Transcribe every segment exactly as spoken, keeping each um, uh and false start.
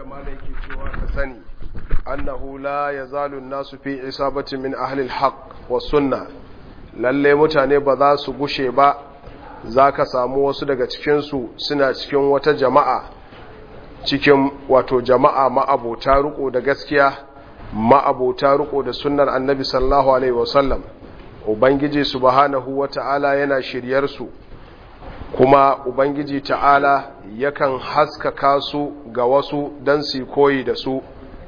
da malai ke cewa ka sani annahu la yazalu an-nasu fi isabati min ahli al-haqq was sunnah lalle mutane ba za su gushe ba zaka samu wasu daga cikin su suna cikin wata jama'a cikin wato jama'a ma'abota riko da gaskiya ma'abota riko da sunnar annabi sallallahu alaihi wasallam ubangiji subhanahu wata'ala yana shiryar su kuma ubangiji ta'ala yakan haskaka su ga wasu dan su koyi da su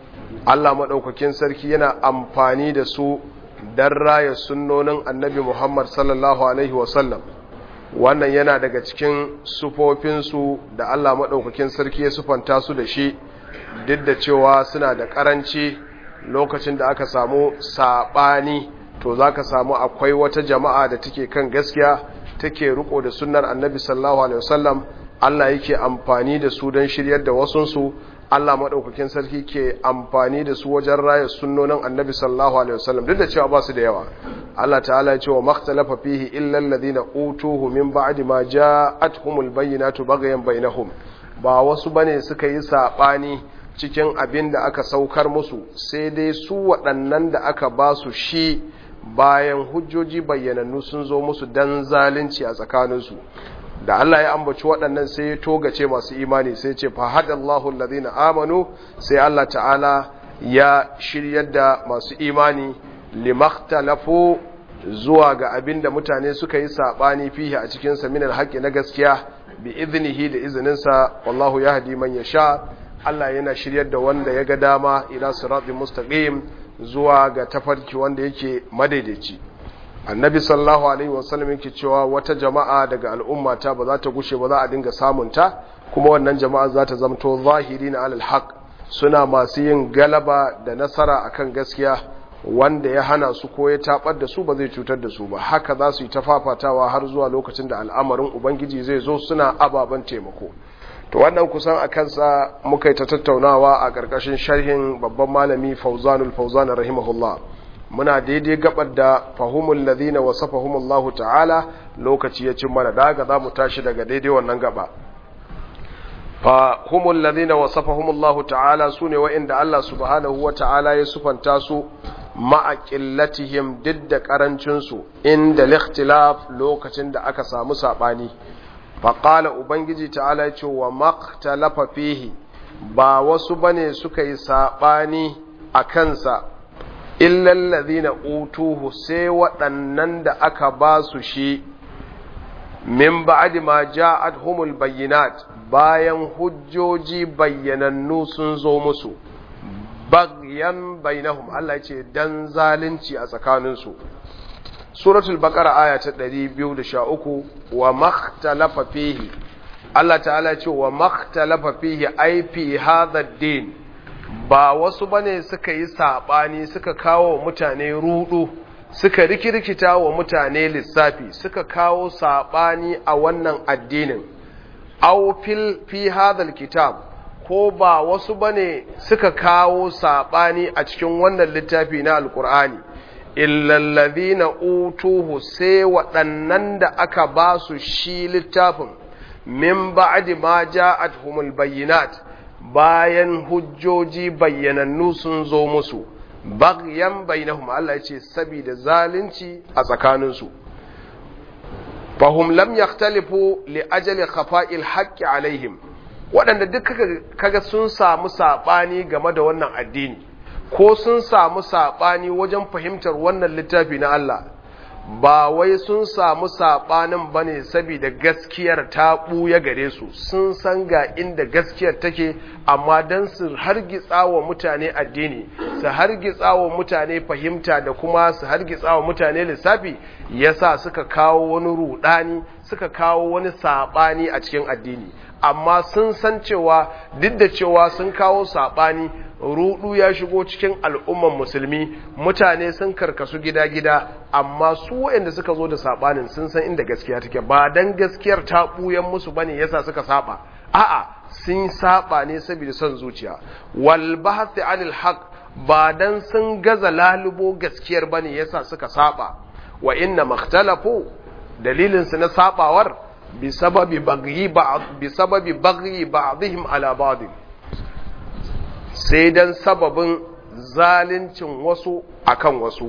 Allah madaukakin sarki yana amfani da su dan raya sunnonin annabi Muhammad sallallahu alaihi wasallam wannan yana daga cikin sufofin su da Allah madaukakin sarki ya sufanta su da shi duk da cewa suna da karanci lokacin da aka samu sabani to zaka samu akwai wata jama'a da take kan gaskiya take riko da sunnar annabi sallallahu alaihi wasallam Allah yake amfani da su don shiryar da wasunsu Allah madaukakin sarki ke amfani da su wajen raya sunnonin annabi sallallahu alaihi wasallam duk da cewa ba su da yawa Allah ta'ala ya ce wa makhtalafa fihi illa alladhina utuhu min ba'di ma ja'atuhumul bayyinatu baghyan bainahum ba wasu bane suka yi sabani cikin abin da aka saukar musu sai dai su waɗannan da aka ba su shi bayan hujjoji bayyanannu sun zo musu dan zalunci a tsakaninsu da Allah ya ambaci waɗannan sai ya togace masu imani sai ce fa hadallahu alladhina amanu sai Allah ta'ala ya shiryar da masu imani limakhtalafu zuwa ga abinda mutane suka yi sabani fihi a cikin sa minal haqqi na gaskiya bi iznihi da izininsa wallahu yahdi man yasha Allah yana shiryar da wanda ya ga dama ila siratal mustaqim zuwa ga tafarki wanda yake madaidaici annabi sallallahu alaihi wasallam yake cewa wata jama'a daga al'ummata ba za ta gushe ba za a dinga samunta kuma wannan jama'a za ta zamto zahirina alal haqq suna masu yin galaba da nasara akan gaskiya wanda ya hana su ko ya tabar da su ba zai cutar da su ba haka za su yi tafafatawa har zuwa lokacin da al'amarin ubangiji zai zo suna ababan taimako to wannan kusan a kansa muka yi ta tattaunawa a ƙarƙashin sharhin babban malami Fauzanul Fauzan rahimahullah muna daidai gabar da fahumul ladina wasafahumullahu ta'ala lokaci ya cin mana daga zamu tashi daga daidai wannan gaba fahumul ladina wasafahumullahu ta'ala sune wa'inda Allah subhanahu wa ta'ala ya sufanta su ma'a qillatihim didda karancin su inda al-ikhtilaf lokacin da aka samu sabani faƙala ubangiji ta'ala ce wa maktalafa fihi ba wasu bane suka yi saɓani a kansa illallazi na utuhu sai waɗannan da aka ba su shi min ba'adi ma ja'ad humul bayyinat bayan hujjoji bayyanannu sun zo musu bagyan bainahum Allah ce dan zalunci a tsakaninsu suratul baqara aya ta ɗari biyu da sha uku wa makhtalafa fihi Allah ta'ala ce wa makhtalafa fihi ai fi hadha ad-din ba wasu bane suka yi sabani suka kawo mutane rudu suka rikirkita wa mutane lissafi suka kawo sabani a wannan addinin aw fil fi hadha al-kitab ko ba wasu bane suka kawo sabani a cikin wannan littafi na alqur'ani illallazina utuhu sai waɗannan da aka ba su shi littafin min ba'di ma ja'atuhumul bayyinat bayan hujjoji bayyanannu sun zo musu baghyan bainahum Allah yace saboda zalunci a tsakaninsu fahum lam yakhtalifu li ajali khafa'il haqqi alaihim waɗanda duk kaga sun samu sabani game da wannan addini ko sun samu saɓani wajen fahimtar wannan littafi na Allah ba wai sun samu saɓanin ba ne saboda gaskiyar ta ɓuya gare su sun san ga inda gaskiyar take amma don su hargitsa wa mutane addini su hargitsa wa mutane fahimta da kuma su hargitsa wa mutane lissafi yasa suka kawo wani rudani suka kawo wani saɓani a cikin addini amma sun san cewa duk da cewa sun kawo saɓani rudu ya shigo cikin al'umman musulmi mutane sun karkasu gida-gida amma su waɗanda suka zo da saɓanin sun san inda gaskiya take ba dan gaskiyar ta ɓuyan musu bane yasa suka saba a'a sun saba ne saboda son zuciya wal bahth anil haqq ba dan sun gaza lalubo gaskiyar bane yasa suka saba wa inna makhtalafu dalilin su na sabawar bi sababi baghi ba'd bi sababi baghi ba'dihim ala ba'd sai dan sababin zalincin wasu akan wasu.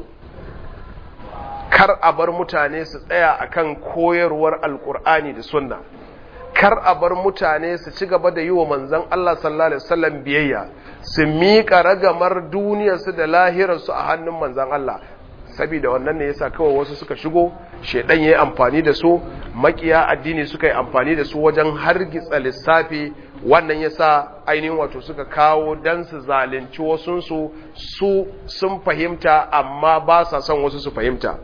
Kar a bar mutane su tsaya akan koyarwar alkur'ani da sunna, kar a bar mutane su ci gaba da yi wa manzon Allah sallallahu alaihi wasallam biyayya, su miƙa ragamar duniyarsu da lahirarsu a hannun manzon Allah. Saboda wannan ne yasa kawai wasu suka shigo, shedan yayi amfani da su, makiya addini suka yi amfani da su wajen hargitsa lissafi. Wannan yasa ainihin wato suka kawo dan su zalunci wasunsu, su sun fahimta amma ba sa son wasu su fahimta.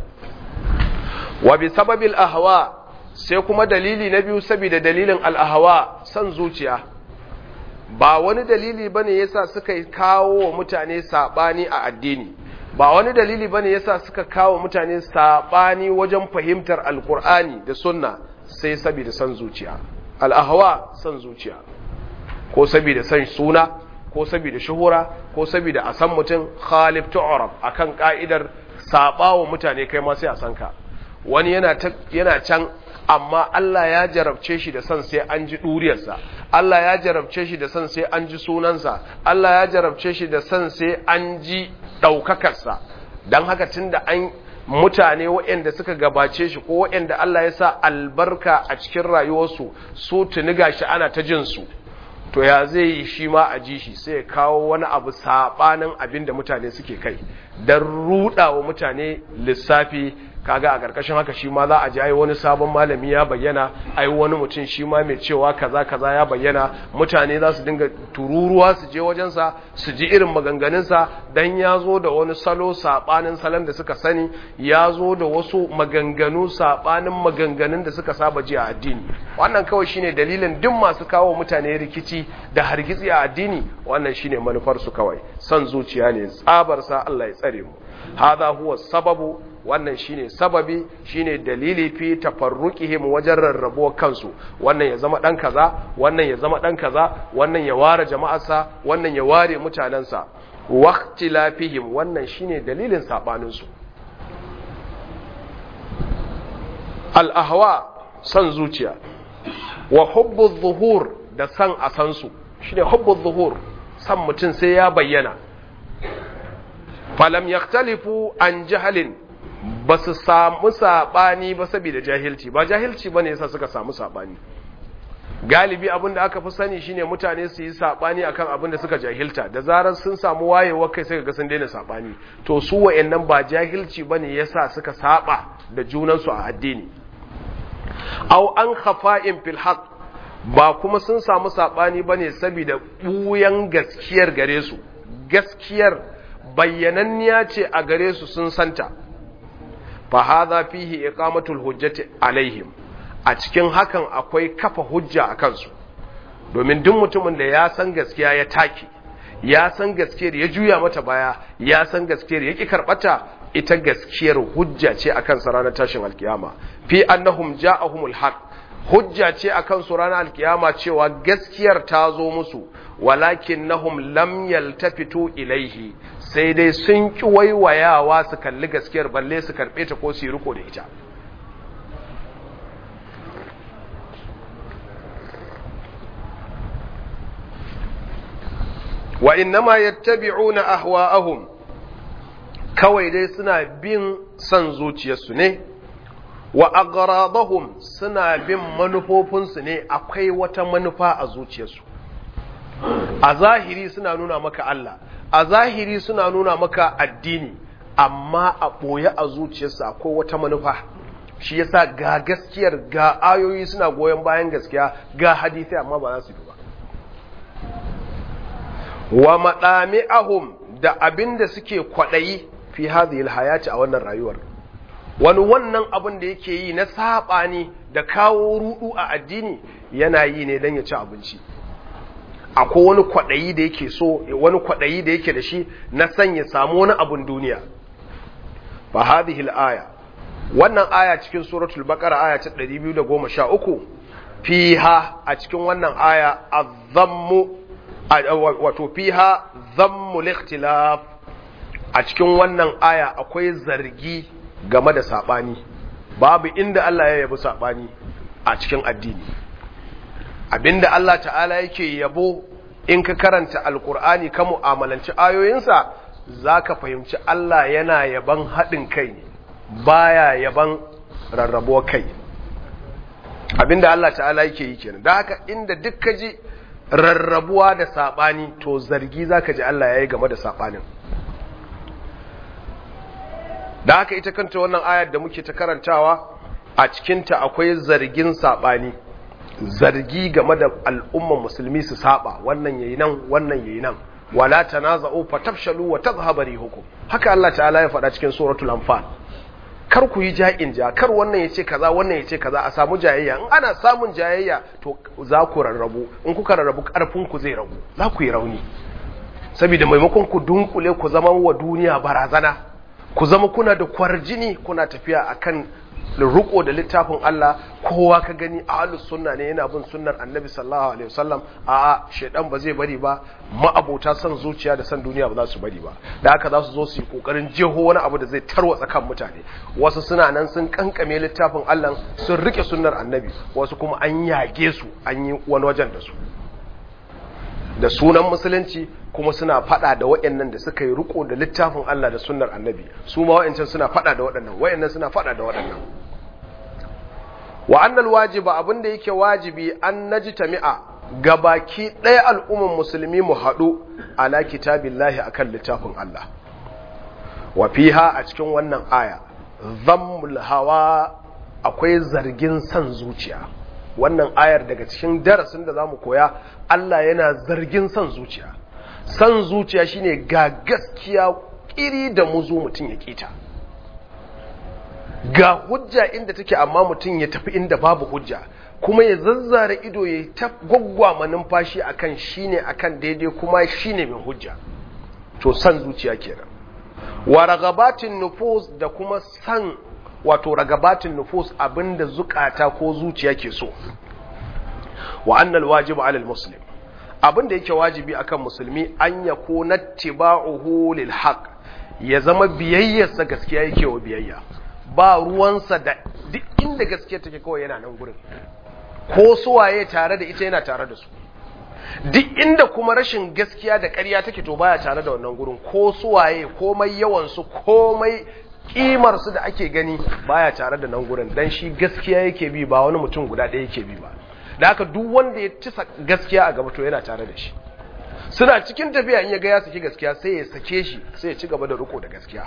Wa bi sababil ahwa, sai kuma dalili na biyu saboda dalilin al-ahwa, san zuciya. Ba wani dalili bane yasa suka kawo wa mutane sabani a addini, ba wani dalili bane yasa suka kawo mutane sabani wajen fahimtar alqur'ani da sunna, sai saboda san zuciya. Al-ahwa, san zuciya, ko saboda san suna, ko saboda shuhura, ko saboda a san mutum khalif tu'rab, akan ka'idar sabawa mutane kai ma sai a san ka. Wani yana yana can amma Allah ya jarabce shi da san sai an ji duriyarsa, Allah ya jarabce shi da san sai an ji sunansa, Allah ya jarabce shi da san sai an ji daukakarsa. Dan haka tunda an mutane waɗanda suka gabace shi ko waɗanda Allah ya sa albarka a cikin rayuwarsu, su tuni gashi ana ta jin su, to ya zai yi shi ma a ji shi, sai ya kawo wani abu sabanin abin da mutane suke kai dan ruda wa mutane lissafi. Kaga a ƙarƙashin haka shi ma za a ji ai wani sabon malami ya bayyana, ai wani mutum shi ma mai cewa kaza kaza ya bayyana, mutane za su dinga tururuwa su je wajensa su ji irin maganganunsa, dan ya zo da wani salo saɓanin salon da suka sani, ya zo da wasu maganganu saɓanin maganganun da suka saba ji a addini. Wannan kawai shine dalilin duk masu kawo mutane rikici da hargitsi a addini, wannan shine manufarsu kawai, son zuciya ne tsabarsa. Allah ya tsare mu. Hadha huwa sababu, wannan shine sababi, shine dalili fi tafarruqihim wajen rarrabuwar kansu. Wannan ya zama dan kaza, wannan ya zama dan kaza, wannan ya ware jama'arsa, wannan ya ware mutanansa. Waqtilafihim, wannan shine dalilin sabanin su. Al-ahwa, san zuciya, wa hubbu adh-dhuhur, da san asansu, shine hubbu adh-dhuhur, san mutun sai ya bayyana. Falam yaktalifu an jahalin, ba su samu saɓani ba saboda jahilci, ba jahilci ba ne yasa suka samu saɓani. Galibi abin da aka fi sani shine mutane su yi saɓani akan abin da suka jahilta, da zarar sun samu wayewa kai sai ga sun daina saɓani. To su wa'annan ba jahilci ba ne yasa suka saɓa da junansu a addini. Au an khafa'in fil haqq, ba kuma sun samu saɓani ba ne saboda ɓuyan gaskiyar gare su, gaskiyar bayyananniya ce a gare su sun santa. Fa hadha fihi iqamatul hujjati alaihim, a cikin hakan akwai kafa hujja a kansu. Domin duk mutumin da ya san gaskiya ya take, ya san gaskiyar ya juya mata baya, ya san gaskiyar ya ki karbata, ita gaskiyar hujja ce akan sa ranar tashin alkiyama. Fi annahum ja'ahumul haqq, hujja ce akan su ranar alkiyama cewa gaskiyar ta zo musu, walakinnahum lam yaltafitu ilaihi, sai dai sun ki waiwayawa su kalli gaskiyar balle su karbe ta ko su yi riko da ita. Wa innama yattabi'una ahwa'ahum, kawai dai suna bin san zuciyarsu ne. Wa agradahum, suna bin manufofinsu ne, akwai wata manufa a zuciyarsu. A zahiri suna nuna maka Allah, a zahiri suna nuna maka addini, amma a ɓoye a zuciyarsu akwai wata manufa. Shi yasa ga gaskiyar, ga ayoyi suna goyon bayan gaskiya, ga hadisi amma ba za su yi ba. Wa madami'ahum, da abinda suke kwaɗayi fi hadhihi alhayati, a wannan rayuwar. Wani wannan abin da yake yi na saɓani da kawo rudu a addini yana yi ne don ya ci abinci. Akwai wani kwaɗayi da yake so, wani kwaɗayi da yake da shi na san ya samu wani abin duniya. Fa hadhihi al-aya, wannan aya cikin suratul baqara aya ta ɗari biyu da goma sha uku, fiha, a cikin wannan aya azammu, wato fiha zammul ikhtilaf, a cikin wannan aya akwai zargi game da saɓani. Babu inda Allah ya yabi saɓani a cikin addini. Abinda Allah ta'ala yake yabo in ka karanta alkur'ani ka mu'amalanci ayoyinsa zaka fahimci Allah yana yaban haɗin kai ne baya yaban rarrabuwar kai abinda Allah ta'ala yake yi kenan da haka inda duk ka ji rarrabuwa da sabani to zargi zaka ji Allah yayi game da sabanin da haka ita kanta wannan ayar da muke ta karantawa a cikinta akwai zargin sabani zargi game da al'umman musulmi su saba wannan yayi nan wannan yayi nan wala tanaza'u fatafshalu wa tadhhabu rihukum haka Allah ta'ala ya faɗa cikin suratul anfal kar ku yi ja'in ja kar wannan yace kaza wannan yace kaza a samu jayayya in ana samun jayayya to za ku rarrabu in kuka rarrabu karfin ku zai ragu za ku yi rauni saboda maimakon ku dunkule ku zama wa duniya barazana ku zama kuna da kwarjini kuna tafiya akan ruko da littafin Allah kowa ka gani ahlus sunna ne yana bin sunnar annabi sallallahu alaihi wasallam a'a shedan ba zai bari ba ma'abota san zuciya da san duniya ba za su bari ba da haka za su zo su yi kokarin jeho wani abu da zai tarwatsa kan mutane wasu suna nan sun kankame littafin Allah sun rike sunnar annabi wasu kuma an yage su an yi wani wajen da su da sunan musulunci kuma suna fada da waɗannan da suka yi riko da littafin Allah da sunnar annabi su ma waɗancan suna fada da waɗannan waɗannan suna fada da waɗannan wa annal wajiba abinda yake wajibi an najtami'a gabaki ɗaya al'umman musulmi mu haɗu ala kitabillahi akan littafin Allah wa fiha a cikin wannan aya dhammul hawa akwai zargin san zuciya wannan ayar daga cikin darasin da zamu koya Allah yana zargin san zuciya san zuciya shine ga gaskiya kiri da muzu mutun ya kita ga hujja inda take amma mutun ya tafi inda babu hujja kuma ya zazzara ido ya ta gwaggwama numfashi akan shine akan daidai kuma shine mai hujja to san zuciya kenan wa ragabatin nufus da kuma san wato ragabatin nufus abinda zukata ko zuciya ke so wa annal wajibu alal muslim abinda yake wajibi akan musulmi an yakuna tibauhu lil haqq ya zama biyayyarsa gaskiya yake wa biyayya ba ruwansa da duk inda gaskiya take kawai yana nan gurin ko suwaye tare da ita yana tare da su duk inda kuma rashin gaskiya da ƙarya take to baya tare da wannan gurin ko suwaye komai yawan su komai kimar su da ake gani baya tare da nan gurin dan shi gaskiya yake bi ba wani mutum guda ɗaya yake bi ba da haka duk wanda ya ci gaskiya a gaba to yana tare da shi suna cikin tafiya in ya ga ya saki gaskiya sai ya sake shi sai ya ci gaba da riko da gaskiya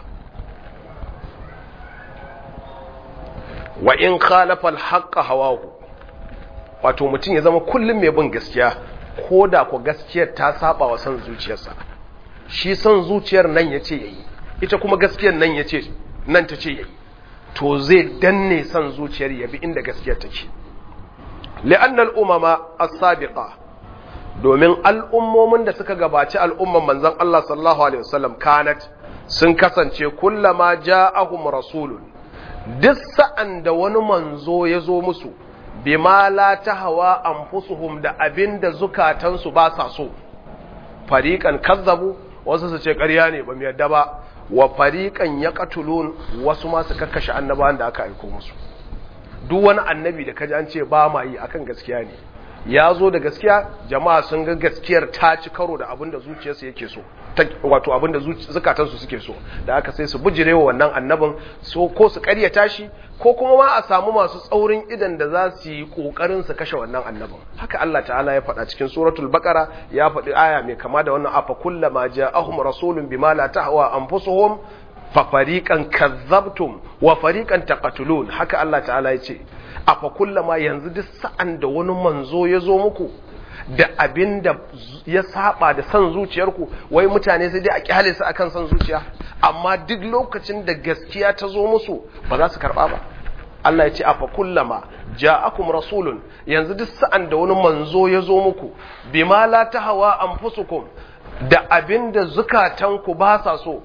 wa in khalafa al-haqqa hawahu wato mutum ya zama kullum mai bin gaskiya ko da ko gaskiyar ta saba wa san zuciyarsa shi san zuciyar nan yace yayi ita kuma gaskiyar nan yace nan tace yayi to zai danne san zuciyar ya bi inda gaskiyar take li'anna al-umama as-sabiqa domin al'ummomin da suka gabaci al'umman manzon Allah sallallahu alaihi wasallam kanat sun kasance kullama ja'ahum rasulun duk sa'an da wani manzo ya zo musu bima la tahawa anfusuhum da abinda zukatansu ba sa so fariqan kazzabu wasu su ce ƙarya ne ba mu yarda ba wa fariqan yaqtulun wasu ma su kakkashe annabawan da aka aika musu duk wani annabi da kaji an ce ba ma yi akan gaskiya ne ya zo da gaskiya jama'a sun ga gaskiyar ta ci karo da abinda zuciyarsu yake so wato abinda zukatansu suke so da aka sai su bujirewa wannan annabin so ko su ƙaryata shi ko kuma ma a samu masu tsaurin idan da za su yi kokarin su kashe wannan annabin haka Allah ta'ala ya faɗa cikin suratul baqara ya faɗi aya mai kama da wannan afa kullama ja'ahum rasulun bima la tahwa anfusuhum fa fariqan kazzabtum wa fariqan taqtulun haka Allah ta'ala ya ce afa kullama yanzu duk sa'an da wani manzo ya zo muku da abin da ya saba da san zuciyarku wai mutane sai dai a kyale su akan san zuciya amma duk lokacin da gaskiya ta zo musu ba za su karba ba Allah ya ce afa kullama ja'akum rasulun yanzu duk sa'an da wani manzo ya zo muku bima la tahawa anfusukum da abin da zukatanku ba sa so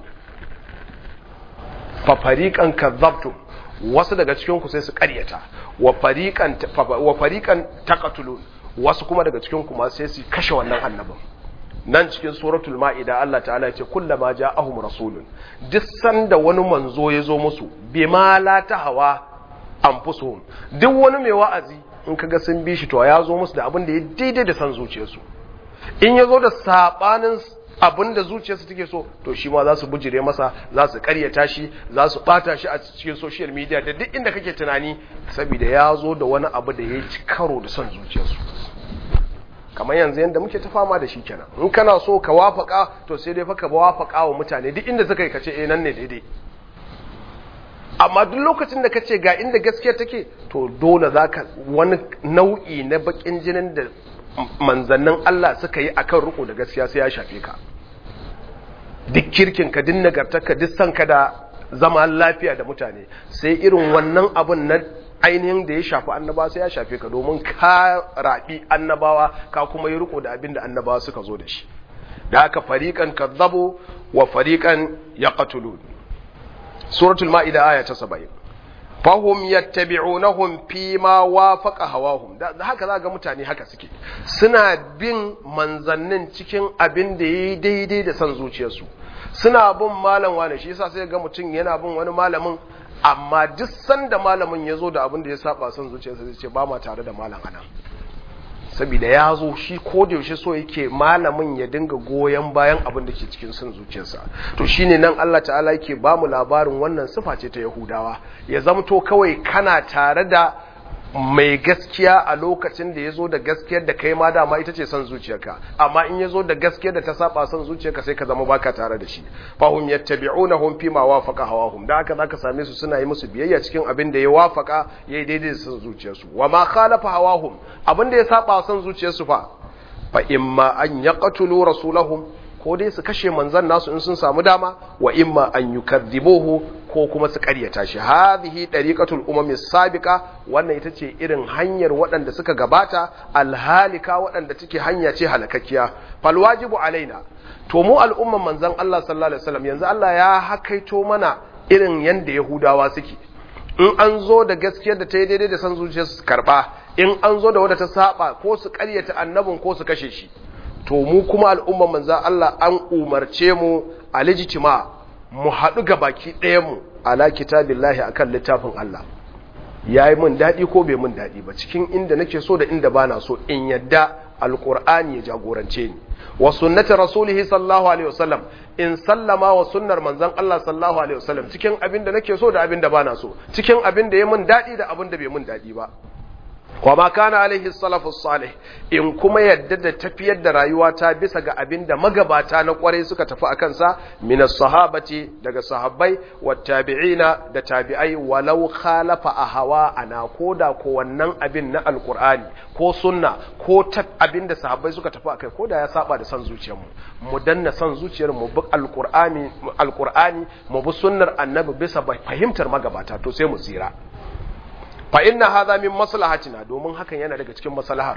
fa fariqan kazzabtum wasu daga cikin ku sai su ƙaryata wa fariqan wa fariqan taqtulun wasu kuma daga cikin kuma sai su kashe wannan annabin nan cikin suratul maida Allah ta'ala ya ce kullama ja'ahum rasulun duk sanda wani manzo ya zo musu bima la tahawa anfusuhum duk wani mai wa'azi in kaga sun bi shi to ya zo musu da abin da ya daidai da san zuciyarsu in yazo da sabanin abinda zuciyarsu take so to shi ma za su bujire masa, za su karyata shi, za su bata shi a cikin social media da duk inda kake tunani, saboda ya zo da wani abu da ya ci karo da son zuciyarsu. Kamar yanzu yanda muke ta fama da shi kenan, in kana so ka wafaka to sai dai fa ka wafaka wa mutane duk inda suka yi kace eh nan ne daidai, amma duk lokacin da kace ga inda gaskiya take to dole zaka wani nau'i na bakin jinin da manzannin Allah suka yi akan riko da gaskiya sai ya shafe ka. Duk kirkin ka, din nagartarka, duk sanka da zama lafiya da mutane, sai irin wannan abun na ainihin da ya shafi annabawa sai ya shafe ka, domin ka rabi annabawa ka kuma yi riko da abin da annabawa suka zo da shi. Da haka fariqan kadzabu wa fariqan yaqtulun. Suratul Ma'ida aya ta saba'in. Fahum yattabi'unahum fi ma wafaqa hawahum. Da haka za ga mutane haka suke, suna bin manzannin cikin abin da yayi daidai da san zuciyarsu. Suna bin malam wani, shi yasa sai ga mutum yana bin wani malamin, amma duk sanda malamin yazo da abin da ya saba san zuciyarsa zai ce ba ma tare da malam anan. Saboda ya zo shi ko da yaushe so yake malamin ya dinga goyen bayan abin da ke cikin son zuciyarsa. To shine nan Allah ta'ala yake ba mu labarin wannan sifa ce ta Yahudawa, ya zamto kawai kana tare da mai gaskiya a lokacin da ya zo da gaskiyar da kai ma dama ita ce son zuciyarka, amma in ya zo da gaskiyar da ta saba son zuciyarka sai ka zama baka tare da shi. Fahum yattabi'unahum fi ma wafaqa hawahum. Da haka zaka same su suna yi musu biyayya cikin abin da ya wafaka yayi daidai da son zuciyarsu. Wa ma khalafa hawahum, abin da ya saba son zuciyarsu fa fa imma an yaqtulu rasulahum, ko dai su kashe manzon nasu in sun samu dama, wa imma an yukadzibuhu, ko kuma su karyata shi. Hadhihi dariqatul umami sabiqa, wannan ita ce irin hanyar waɗanda suka gabata, alhalika waɗanda take hanya ce halakakkiya. Fal wajibu alaina, to mu al'umman manzon Allah sallallahu alaihi wasallam yanzu Allah ya hakaito mana irin yanda Yahudawa suke. In an zo da gaskiyar da ta yi daidai da san zuciyar su karba, in an zo da wadda ta saba ko su karyata annabin ko su kashe shi. To mu kuma al'umman manzon Allah an umarce mu alijtima, mu haɗu ga baki ɗayanmu ala kitabillahi akan littafin Allah. Ya yi mun daɗi ko bai mun daɗi ba, cikin inda nake so da inda bana so, in yadda alƙur'ani ya jagorance ni, wa sunnati rasulihi sallallahu alaihi wasallam, in sallama wa sunnar manzon Allah sallallahu alaihi wasallam cikin abin da nake so da abin da bana so, cikin abin da ya mun daɗi da abin da bai mun daɗi ba. Wa ma kana alaihi salafus salih, in kuma yadda da tafiyar da rayuwa ta bisa ga abinda magabata na kwarai suka tafi akan sa, min as-sahabati, daga sahabbai, wat tabi'ina, da tabi'ai, walau khalafa ahwa ana, koda ko wannan abin na alqur'ani ko sunna ko ta abinda sahabbai suka tafi akai, koda ya saba da san zuciyarmu, mu danna san zuciyar mu bi alqur'ani alqur'ani mu bi sunnar annabi bisa fahimtar magabata, to sai mu tsira. Fa inna hadha min maslahatina, domin hakan yana daga cikin maslahar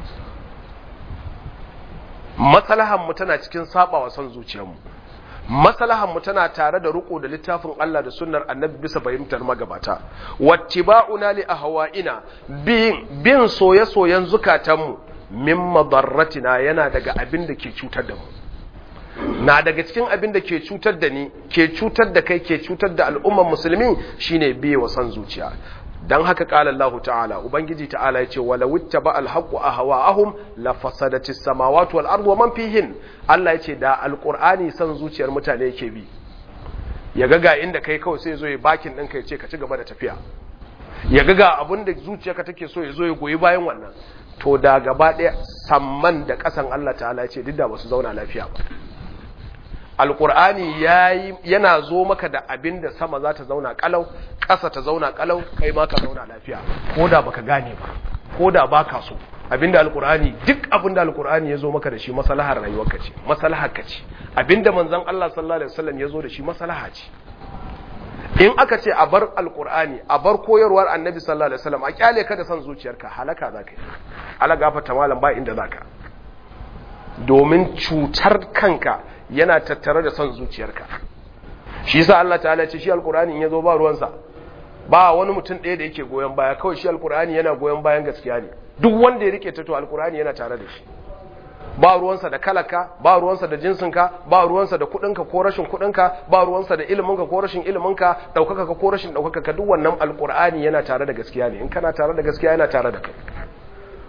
mu. Maslahar mu tana cikin sabawa son zuciyar mu. Maslahar mu tana tare da riko da littafin Allah da sunnar Annabi bisa fahimtar magabata. Wattiba'una li ahwa'ina, bin bin soye-soyen zukatan mu, min madarratina, yana daga abin da ke cutar da mu. Na daga cikin abin da ke cutar da ni, ke cutar da kai, ke cutar da al'ummar musulmi, shine biye wa son zuciya. Dan haka qala Allah ta'ala, ubangiji ta'ala yace wala wittaba al-haqqu ahwa'ahum la fasadatis samawati wal ardu wa man fihin. Allah yace da alqur'ani san zuciyar mutane yake bi, ya ga ga inda kai kawai sai zo ya bakin ɗinka yace ka ci gaba da tafiya, ya ga ga abinda zuciyarka take so ya zo ya goyi bayan wannan, to da gaba ɗaya samman da ƙasan Allah ta'ala yace duk da ba su zauna lafiya ba. Alƙur'ani yana zo maka da abin da sama za ta zauna ƙalau, ƙasa ta zauna ƙalau, kai ma ka zauna lafiya, ko da baka gane ba, ko da baka so. Abinda alƙur'ani, duk abinda alƙur'ani ya zo maka da shi maslahar rayuwarka ce, maslahar ka ce. Abinda manzon Allah sallallahu alaihi wasallam ya zo da shi maslaha ce. In aka ce a bar alƙur'ani, a bar koyarwar annabi sallallahu alaihi wasallam, a kyale ka da san zuciyarka, halaka zaka yi. Allah gafarta malam, ba inda zaka. Domin cutar kanka yana tattare da son zuciyarka. Shi yasa Allah ta'ala ce shi alqur'ani in yazo ba ruwansa, ba wani mutum ɗaya da yake goyen baya, kawai shi alqur'ani yana goyen bayan gaskiya ne. Duk wanda ya rike ta to alqur'ani yana tare da shi. Ba ruwansa da kalaka, ba ruwansa da jinsinka, ba ruwansa da kudinka ko rashin kudinka, ba ruwansa da iliminka ko rashin iliminka, daukaka ka ko rashin daukaka ka, duk wannan alqur'ani yana tare da gaskiya ne. In kana tare da gaskiya yana tare da kai.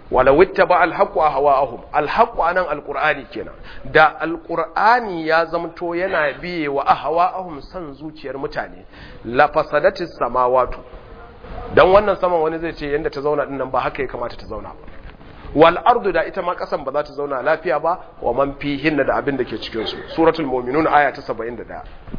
walau ittaba al-haqqu ahwa'ahum al-haqqu anan al-qur'ani kenan da al-qur'ani ya zamto yana biye wa ahwa'ahum san zuciyar mutane la fasadatis samawati dan wannan saman wani zai ce yanda ta zauna din nan ba haka ya kamata ta zauna ba wal ardu da ita ma kasan ba za ta zauna lafiya ba wa man fihin da abin da ke cikin su suratul mu'minun aya ta saba'in da ɗaya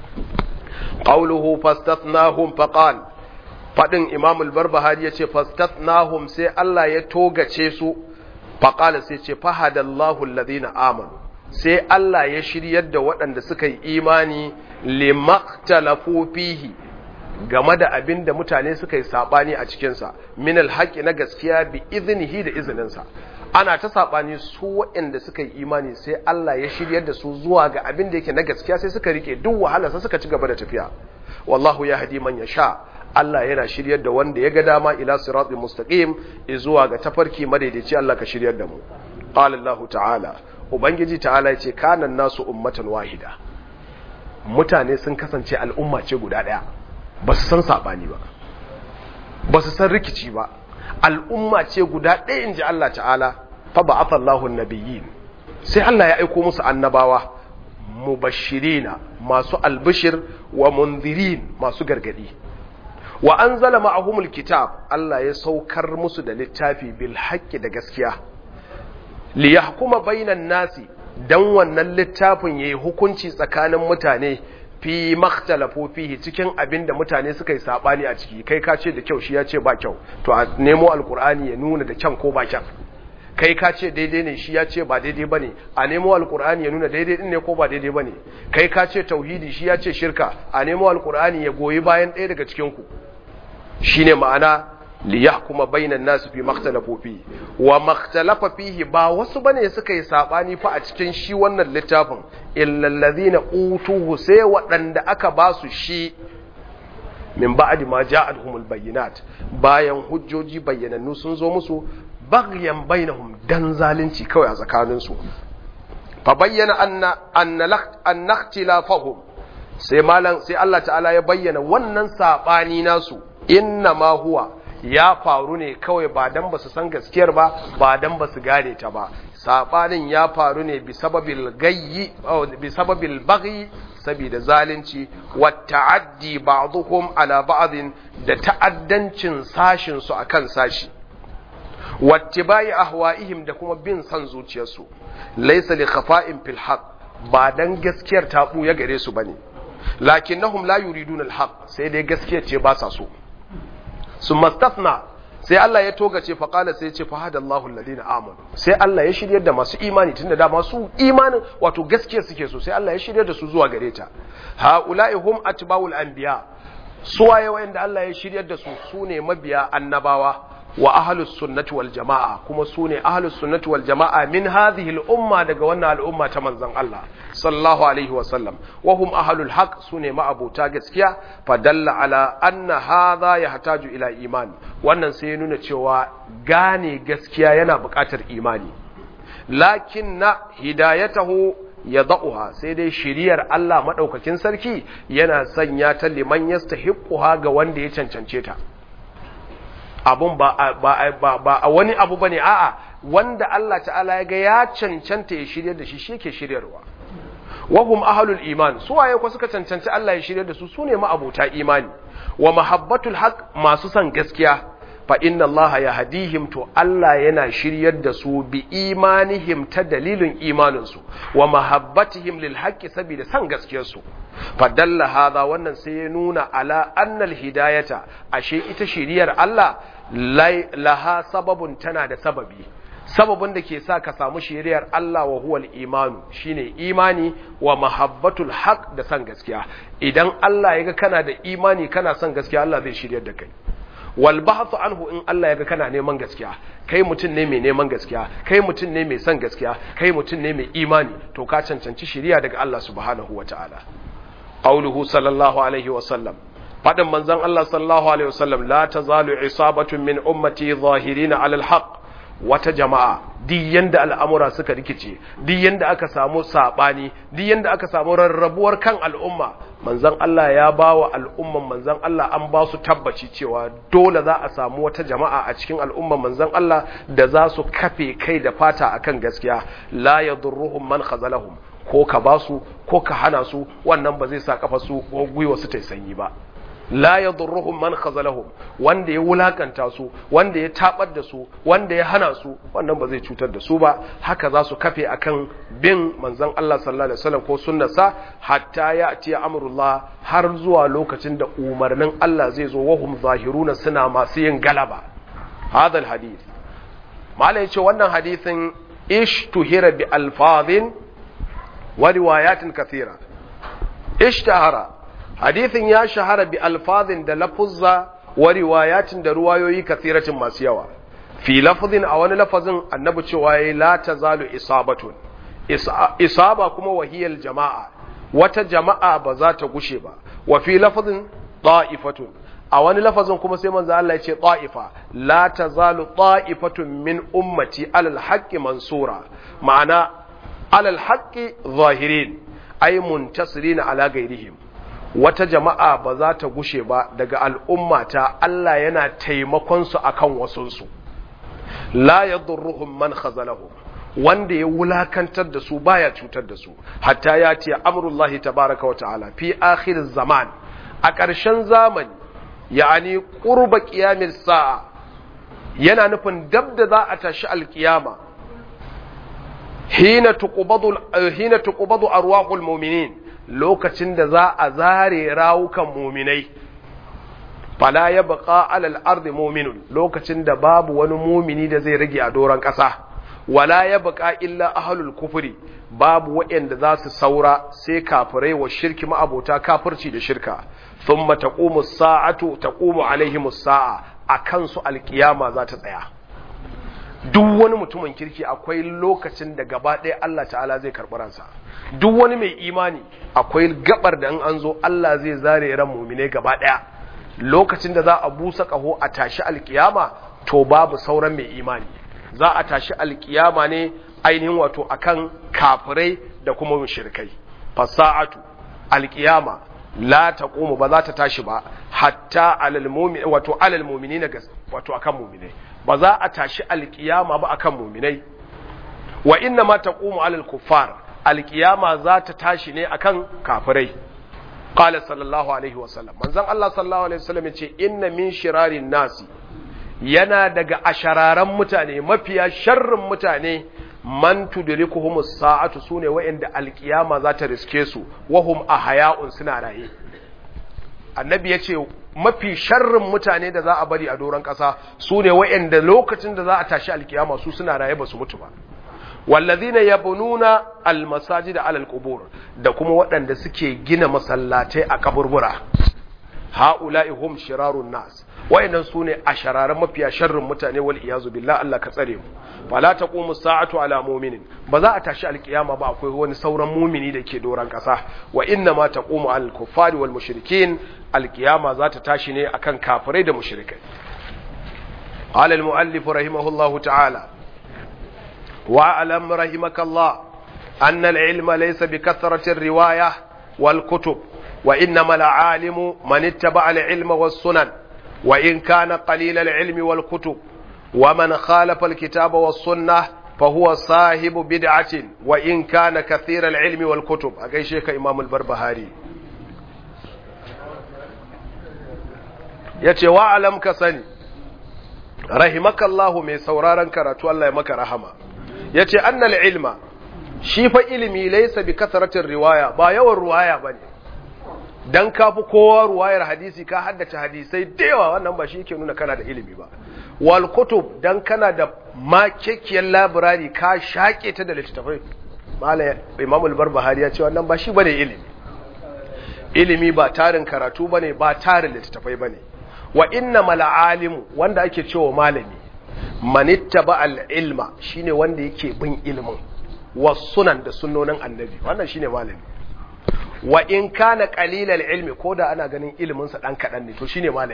qawluhu fastathnahum faqal fadin imam al-barbahari yace fastathnahum sai Allah ya togace su faqala sai ce fahadallahu alladhina amanu sai Allah ya shiryar da waɗanda suka yi imani limaktalafu fihi game da abin da mutane suka yi sabani a cikinsa min alhaqi na gaskiya bi iznihi da izininsa ana ta sabani su waɗanda suka yi imani sai Allah ya shiryar da su zuwa ga abin da yake na gaskiya sai suka rike duk wahala sai suka ci gaba da tafiya wallahu yahdi man yasha Allah yana shiryar da wanda ya ga dama ila siratal mustaqim zuwa ga tafarki madaidaici Allah ka shiryar da mu qala Allah ta'ala ubangiji ta'ala yace kana nasu ummatan wahida mutane sun kasance al'umma ce guda daya ba su san sabani ba ba su san rikici ba al'umma ce guda ɗaya inji Allah ta'ala fa ba'atha Allahu an-nabiyyin sai Allah ya aika musu annabawa mubashirina masu albishir wa munzirin masu gargadi wa anzala ma'ahumul kitab Allah ya saukar musu da littafi bil haqqi da gaskiya li yahkuma bainan nasi dan wannan littafin yayi hukunci tsakanin mutane fi makhtalafu fihi cikin abinda mutane suka yi sabani a ciki kai ka ce da kyau shi ya ce ba kyau to a nemo alqur'ani ya nuna da kyan ko ba kyan kai ka ce daidai ne shi ya ce ba daidai bane a nemo alqur'ani ya nuna daidai din ne ko ba daidai bane kai ka ce tauhidi shi ya ce shirka a nemo alqur'ani ya goyi bayan ɗaya daga cikin ku shine ma'ana li yahkuma bainan nas fi makhtalafu fihi wa makhtalafa fihi ba wasu bane suka yi sabani fa a cikin shi wannan littafin illal ladina utuhu sai waɗanda aka ba su shi min ba'di ma ja'atuhumul bayyinat bayan hujjoji bayyanannu sun zo musu baghyan bainahum dan zalunci kawai a tsakanin su fa bayyana anna anna ikhtilafahum sai malan sai Allah ta'ala ya bayyana wannan sabani nasu inna ma huwa ya faru ne kawai ba dan basu san gaskiyar ba ba dan basu gane ta ba sabanin ya faru ne bi sababil gayyi bi sababil baghi saboda zalunci wa ta'addi ba'dhum ala ba'din da ta'addancin sashin su akan sashi wattibai ahwa'ihim da kuma bin san zuciyarsu laysa li khafa'in fil haqq ba dan gaskiyar ta buya gare su bane lakinnahum la yuriduna al haqq sai dai gaskiyar ce ba sa so sun mastafna sai Allah ya togace faƙala sai ce fahadallahu alladhina amanu sai Allah ya shiryar da masu imani tunda da masu imanin wato gaskiya suke so sai Allah ya shiryar da su zuwa gare ta haula'i hum atba'ul anbiya suwaye wanda Allah ya shiryar da su sune mabiya annabawa wa ahlus sunnati wal jamaa kuma sune ahlus sunnati wal jamaa min hadhihi al umma daga wannan al'umma ta manzon Allah sallallahu alaihi wa sallam wa hum ahlul haqq sune ma'abuta gaskiya fadalla ala anna hadha yahtaju ila iman wannan sai ya nuna cewa gane gaskiya yana buƙatar imani lakinna hidayatahu yadauha sai dai shiriyar Allah madaukakin sarki yana sanya ta liman yastahiquha ga wanda ya cancance ta abun ba ba a wani abu bane a'a wanda Allah ta'ala ya ga ya cancanta ya shiryar da shi shi yake shiryarwa wahum ahlul iman su waye ko suka cancanci Allah ya shiryar da su sune ma'abota imani wa mahabbatul haqq masu san gaskiya fa inna Allah yahdihim to Allah yana shiryar da su bi imanihim ta dalilin imanin su wa mahabbatihim lil haqqi saboda san gaskiyar su fa dalla hadha wannan sai ya nuna ala annal hidayata ashe ita shiriyar Allah laha sababun tana da sababi sababin da ke sa ka samu shiriyar Allah wa huwal imanu shine imani wa mahabbatul haq da san gaskiya idan Allah yaga kana da imani kana son gaskiya Allah zai shiryar da kai wal bahthu anhu in Allah yaga kana neman gaskiya kai mutum ne mai neman gaskiya kai mutum ne mai son gaskiya kai mutum ne mai imani to ka cancanci shiriya daga Allah subhanahu wataala qauluhu sallallahu alaihi wasallam fadin manzon Allah sallallahu alaihi wasallam la tazalu isabatun min ummati zahirina ala alhaq wata jama'a duk yanda al'amura suka rikice, duk yanda aka samu sabani, duk yanda aka samu rarrabuwar kan al'umma, manzon Allah ya bawa al'umman manzon Allah an ba su tabbaci cewa dole za a samu wata jama'a a cikin al'umman manzon Allah da za su kafe kai da fata akan gaskiya, la yadurruhum man khazalahum, ko ka ba su ko ka hana su, wannan ba zai sa kafa su ko gwiwa su ta sanyi ba. La yadurruhum man khazalahum, wanda ya wulakanta su, wanda ya tabar da su, wanda ya hana su, wannan ba zai cutar da su ba. Haka za su kafe akan bin manzon Allah sallallahu alaihi wasallam ko sunnarsa hatta ya ati amrullah, har zuwa lokacin da umarnin Allah zai zo, wahum zahiruna, suna masu yin galaba. Hadha alhadith, mala yace wannan hadithin ishtuhira bi alfadhin wa riwayatin kathira. Ishtahara, hadithin ya shahara bi alfazin da lafuzza wa riwayatin da ruwayoyi kathiratin masu yawa. Fi lafzin, a wani lafazin annabi cewa yayi la tazalu isabatun, isaba kuma wahiyal jama'a, wata jama'a ba za ta gushe ba. Wa fi lafzin ta'ifatun, a wani lafazin kuma sai manzo Allah ya ce ta'ifa, la tazalu ta'ifatun min ummati alal haqqi mansura, ma'ana alal haqqi zahirin ay muntasirina ala ghairihim. Wata jama'a ba za ta gushe ba daga al'ummata, Allah yana taimakon su akan wasunsu. La yadurruhum man khazalahum, wanda ya wulakantar da su baya cutar da su, hatta ya ce amrullahi tabaraka wa ta'ala fi akhir zaman, a ƙarshen zamani, yani qurba qiyamil sa'a, yana nufin dab da za a tashi alkiyama, hina tuqbadu hina tuqbadu arwahul mu'minin, lokacin da za a zare rawukan muminai, fala ya baka alal ardi muminun, lokacin da babu wani mumini da zai rage a doron ƙasa, wala ya baka illa ahlul kufri, babu waɗanda za su saura sai kafirai wa shirki ma'abota kafirci da shirka. Thumma taqumu as-sa'atu taqumu alaihim as-sa'a, akan su alkiyama za ta tsaya. Duk wani mutumin kirki akwai lokacin da gaba ɗaya Allah ta'ala zai karɓi ransa. Duk wani mai imani akwai gabar da in an zo Allah zai zare ran mu'mine gaba ɗaya. Lokacin da za a busa ƙaho a tashi alkiyama, to babu sauran mai imani. Za a tashi alkiyama ne ainihin wato akan kafirai da kuma mushrikai. Fasa'atu, alkiyama la taqumu, ba za ta tashi ba hatta alal mu'min wato alal mu'minina, wato akan mu'minai. Ba za a tashi alkiyama ba akan mu'minai. Wa inna ma taqumu alal kuffar, alkiyama za ta tashi ne akan kafirai. Qala sallallahu alaihi wasallam, manzon Allah sallallahu alaihi wasallam yace inna min shirarin nasi, yana daga ashararan mutane, mafiya sharrin mutane, man tudrikuhumus sa'atu, sune wa'inda alkiyama za ta riske su, wahum ahya'un, suna raye. Annabi yace mafi sharrin mutane da za a bari a doron ƙasa sune wa'inda lokacin da za a tashi alkiyama su suna raye ba su mutu ba. Wallazina yabnuna almasajida alal qubur, da kuma waɗanda suke gina masallatai a kaburbura. Haula'i hum shirarun nas, wayannan sune ashararan mafiya sharrin mutane, wal iyazu billah, Allah ka tsare mu. Fala taqumu sa'atu ala mu'minin, ba za a tashi alkiyama ba akwai wani sauran mu'mini da ke doran kasa. Wa inna ma taqumu al kuffari wal mushrikin, alkiyama za ta tashi ne akan kafirai da mushrikai. Qala al muallif rahimahullahu ta'ala: واعلم رحمك الله أن العلم ليس بكثرة الرواية والكتب، وإنما العالم من اتبع العلم والسنن، وإن كان قليل العلم والكتب. ومن خالف الكتاب والسنة فهو صاحب بدعة وإن كان كثير العلم والكتب. أكي شيخ إمام البربهاري يتي واعلم كسني رحمك الله من سورارا كراتو الله يمك رحمه. ya ce annal ilma, shi fa ilimi laisa bi kasaratin riwaya, ba yawan ruwaya ba ne. Don ka fi kowa ruwayar hadisi, ka haddace hadisai da yawa, wannan ba shi ke nuna kana da ilimi ba. Wal kutub, don kana da makekiyar labirari, ka shaƙe ta da littattafai. Malam Imam al-Barbahari ya ce wannan ba shi bane ilimi. Ilimi ba tarin karatu bane, ba tarin littattafai bane. Wa innamal alimu, wanda ake cewa malami, manittaba al-ilma, shine wanda yake bin ilimin, was sunan, da sunnonin annabi, wannan shine malami. Wa in kana qalilal ilmi, koda ana ganin ilimin sa dan kadan ne, to shine malami.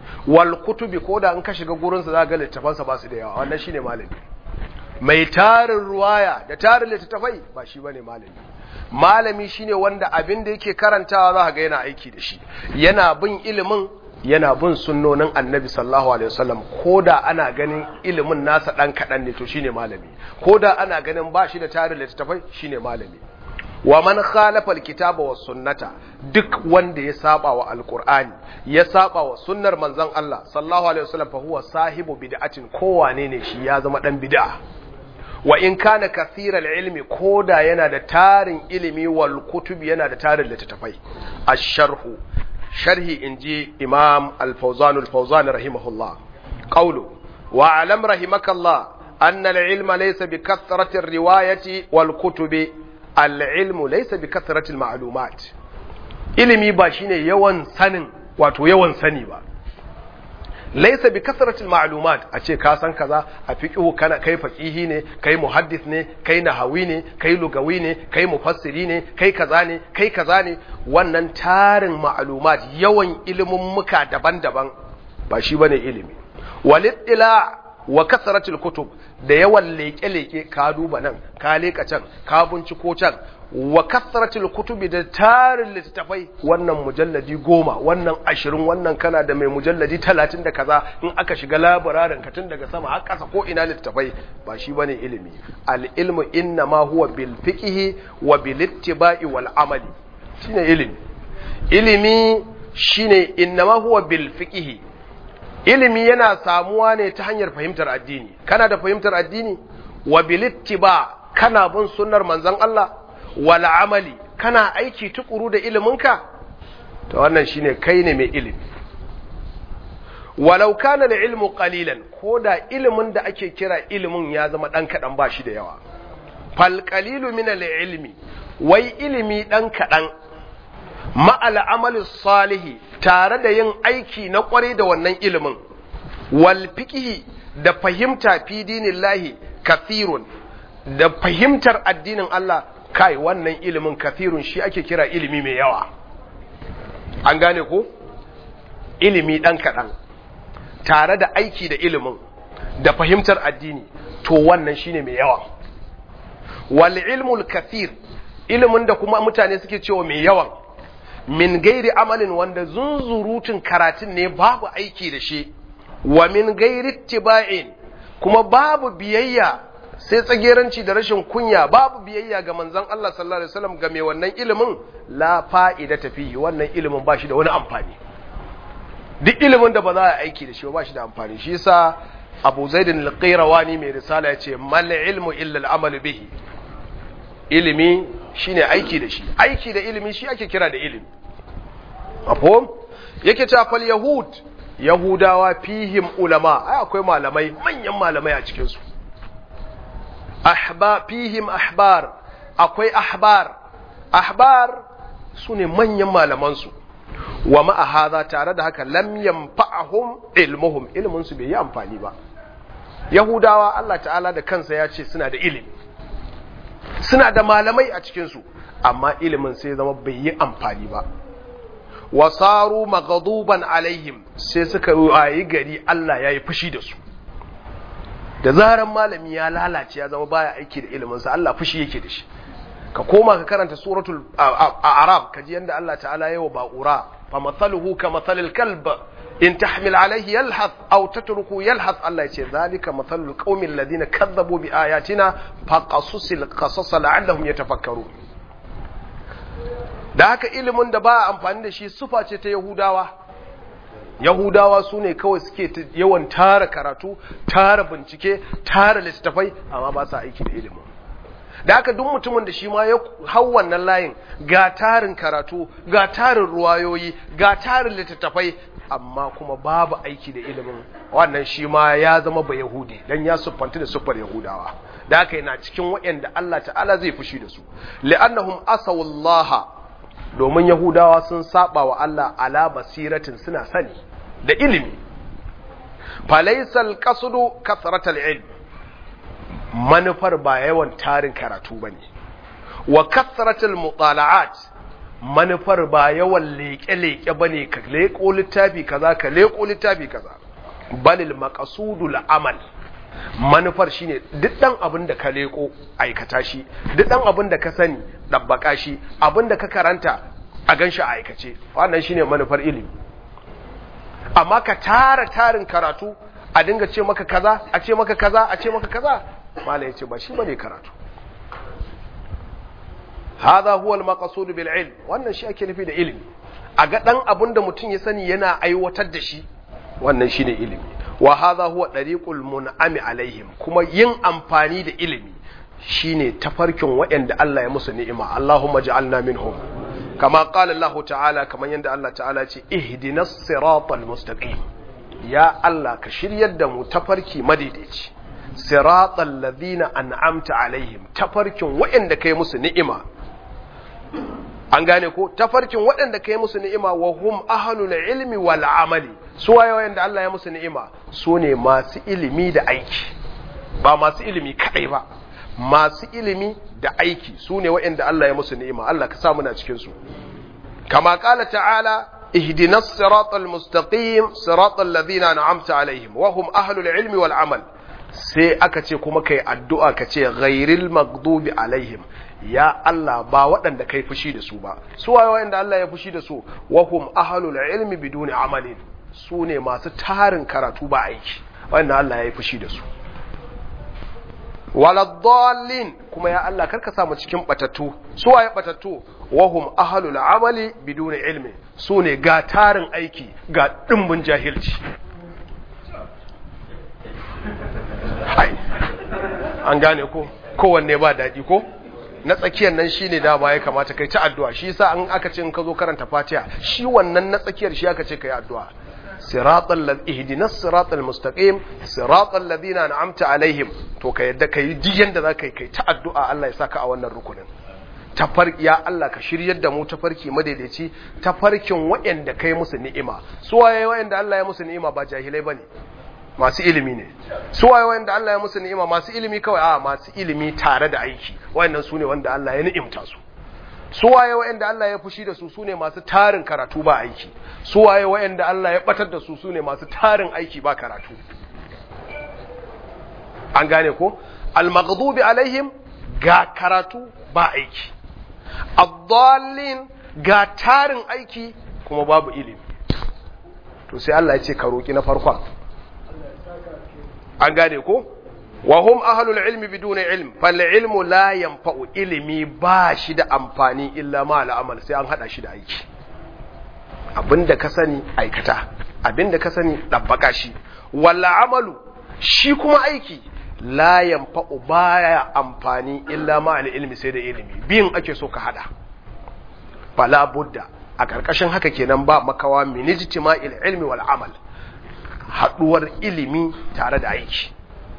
wal kutubi ko da in ka shiga gurin sa za ga littafansa ba su da yawa wannan shine malami. Mai tarin ruwaya da tarin littafai ba shi bane malami. Malami shine wanda abin da yake karantawa za ka ga yana aiki da shi, yana bin ilimin, yana bin sunnonin Annabi sallallahu alaihi wasallam. Koda ana ganin ilimin nasa dan kadan ne to shine malami, koda ana ganin ba shi da tarin littafai shine malami. Wa man khalafa alkitaba was sunnata, duk wanda ya saba wa alqur'ani ya saba wa sunnar manzon Allah sallallahu alaihi wasallam fa huwa sahibu bid'atin, kowane ne shi ya zama dan bid'a. Wa in kana kathiral ilmi, koda yana da tarin ilimi, wal kutubi yana da tarin littafai. Ash-sharhu, sharhi inji Imam Al-Fawzan Al-Fawzan rahimahullah. Qawlu wa alam rahimakallah anna al-ilma laysa bi kathrati ar-riwayati wal kutubi. Al-ilmu laysa bi kathrati al-ma'lumat. Ilimi ba shine yawan sanin, wato yawan sani ba. Laysa bi kathrati al-ma'lumat, a ce ka san kaza a fiqhu, kana kai faqihi ne, kai muhaddis ne, kai nahawi ne, kai lugawi ne, kai mufassiri ne, kai kaza ne, kai kaza ne. Wannan tarin ma'lumat, yawan ilimin muka daban-daban ba shi bane ilimi. Wal-ittila wa kasratul kutub, da yawan leke-leke, ka duba nan, ka leka can, ka binciko can. Wa kasratul kutubi, da tarin littafai, wannan mujalladi goma, wannan ashirin, wannan kana da mai mujalladi talatin da kaza. In aka shiga labararin ka tun daga sama har ƙasa ko ina littafai, ba shi bane ilimi. Al ilmu inna ma huwa bil fiqhi wa bil ittiba'i wal amali, shine ilimi. Ilimi shine inna ma huwa bil fiqhi. Ilimi yana samuwa ne ta hanyar fahimtar addini. Kana da fahimtar addini, wa bil ittiba, kana bin sunnar manzon Allah, wal amali, kana aiki tukuru da iliminka, to wannan shine kai ne mai ilimi. Walau kana da ilmu qalilan, koda ilimin da ake kira ilimin ya zama dan kadan ba shi da yawa. Fal qalilu min al ilmi, wai ilimi dan kadan ma al amali salihi, tare da yin aiki na kware da wannan ilimin, wal fiqhi, da fahimta fi dinillahi kathirun, da fahimtar addinin Allah, kai wannan ilimin kathirun shi ake kira ilimi mai yawa. An gane ko? Ilimi dan kadan tare da aiki da ilimin da fahimtar addini, to wannan shine mai yawa. Wal ilmul kathir, ilimin da kuma mutane suke cewa mai yawan, min gairi amalin, wanda zunzurutun karatun ne babu aiki da shi, wa min gairi tiba'in, kuma babu biyayya sai tsageranci da rashin kunya, babu biyayya ga manzon Allah sallallahu alaihi wasallam ga mai wannan ilimin, la fa'ida tafi, wannan ilimin ba shi da wani amfani. Duk ilimin da ba za a aiki da shi ba shi da amfani. Shi yasa Abu Zaid al-Qayrawani mai risala ya ce mal ilmu illa al-amal bihi. Ilimi shine aiki da shi, aiki da ilimi shi ake kira da ilimi. Mafhum? Yake cewa fal yahud, yahudawa fihim ulama, ai akwai malamai, manyan malamai a cikin su. Ahba fihim ahbar, akwai ahbar, ahbar sune manyan malaman su. Wa ma'a hadha, tare da haka lam yanfa'ahum ilmuhum, ilmun su bai yi amfani ba. Yahudawa Allah ta'ala da kansa ya ce suna da ilimi, suna da malamai a cikin su, amma ilimin sai zama bai yi amfani ba. Wasaru maghduban alaihim, sai suka yi gari Allah ya yi fushi da su. Da zaran malami ya lalace ya zama baya aiki da iliminsa, Allah fushi yake da shi. Ka koma ka karanta suratul a'raf, kaji yanda Allah ta'ala yayi wa ba'ura, fa mathaluhu ka mathalil kalb in tahmil alayhi yalhath aw tatruku yalhath. Allah yace zalika mathalul qaumil ladina kadzabu bi ayatina faqasusil qasas la'allahum yatafakkarun. Da haka ilimin da ba amfani da shi sufa ce ta Yahudawa. Yahudawa su ne kawai suke yawan tara karatu, tara bincike, tara littattafai, amma ba sa aiki da ilimin. Da haka duk mutumin da shi ma ya hau wannan layin, ga tarin karatu, ga tarin ruwayoyi, ga tarin littattafai, amma kuma babu aiki da ilimin, wannan shi ma ya zama ba Yahudi, dan ya siffanta da siffar Yahudawa. Da haka yana cikin waɗanda Allah ta'ala zai fushi da su. Li'annahum asawallaha, domin Yahudawa sun saba wa Allah ala basiratin, suna sani da ilimi. Falaisal qasdu kasratal ilm, manufar ba yawan tarin karatu bane. Wa kasratul mutala'at, manufar ba yawan leƙe-leƙe bane ka leƙo littafi kaza ka leƙo littafi kaza balil maqsudul amal manufar shine duk dan abin da ka leƙo aikata shi, duk dan abin da ka sani dabbaka shi, abin da ka karanta a ganshi a aikace. Wannan shine manufar ilimi. Amma ka tara tarin karatu a dinga ce maka kaza a ce maka kaza a ce maka kaza, malai yace ba shi bane karatu. Hadha huwa al-maqsud bil ilm, wannan shi ake nufi da ilimi. A ga dan abin da mutum ya sani yana aiwatar da shi, wannan shine ilimi. Wa hadha huwa dariqul mun'ami alaihim, kuma yin amfani da ilimi shine tafarkin waɗanda Allah ya musu ni'ima. Allahumma ja'alna minhum. Kama qala Allah ta'ala, kaman yanda Allah ta'ala ce ihdinas siratal mustaqim. Ya Allah ka shiryar da mu tafarki madaidaici. Siratal ladina an'amta alaihim, tafarkin waɗanda kai musu ni'ima. An gane ko tafarkin waɗanda kai musu ni'ima wa hum ahlul ilmi wal amali. Su waye wayanda Allah ya musu ni'ima? Su ne masu ilimi da aiki. Ba masu ilimi kadai ba, masu ilimi da aiki su ne wayanda Allah ya musu ni'ima. Allah ka sa muna cikin su. Kama qala ta'ala ihdinas siratal mustaqim siratal ladina an'amta alaihim wa hum ahlul ilmi wal amal. Sai aka ce kuma kai addu'a ka ce ghairil maghdubi alaihim, ya Allah ba waɗanda kai fushi da su ba. Su waye wanda Allah ya fushi da su? Wa hum ahlul ilmi biduni amalin, su ne masu tarin karatu ba aiki, wanda Allah ya yi fushi da su. Waladdallin, kuma ya Allah karka samu cikin batattu. Su waye batattu? Wa hum ahlul amali biduni ilmi, su ne ga tarin aiki ga dimbin jahilci. Hai, an gane ko kowanne ba daɗi ko? Na tsakiyar nan shine dama ya kamata kai ta addu'a. Shi yasa an aka ce in ka zo karanta Fatiha, shi wannan na tsakiyar shi aka ce kai addu'a. Siratal ladhi ihdinas siratal mustaqim siratal ladina an'amta alaihim. To ka yadda kai ji yanda zaka yi kai ta addu'a Allah ya saka a wannan rukunin. Tafarki ya Allah ka shiryar da mu tafarki madaidaici, tafarkin waɗanda kai musu ni'ima. Su waye waɗanda Allah ya musu ni'ima ba jahilai bane, masu ilimi ne. Su waye wanda Allah ya musu ni'ima masu ilimi kawai? A masu ilimi tare da aiki. Wayannan sune wanda Allah ya ni'imta su. Su waye wanda Allah ya fushi da su? Sune masu tarin karatu ba aiki. Su waye wanda Allah ya batar da su? Sune masu tarin aiki ba karatu. An gane ko? Al-maghdubi alaihim, ga karatu ba aiki. Ad-dallin, ga tarin aiki kuma babu ilimi. To sai Allah ya ce ka roki na farkon. An gane ko? Wa hum ahlul ilmi biduni ilm, fal ilmu la yanfa'u, ilimi ba shi da amfani illa ma al'amal, sai an hada shi da aiki. Abinda ka sani aikata, abinda ka sani dabbaka shi. Wal amalu, shi kuma aiki la yanfa'u, baya amfani illa ma al ilmi, sai da ilimi. Biyin ake so ka hada. Fala budda, a karkashin haka kenan ba makawa min ijtima'il ilmi wal amal, haduwar ilimi tare da aiki.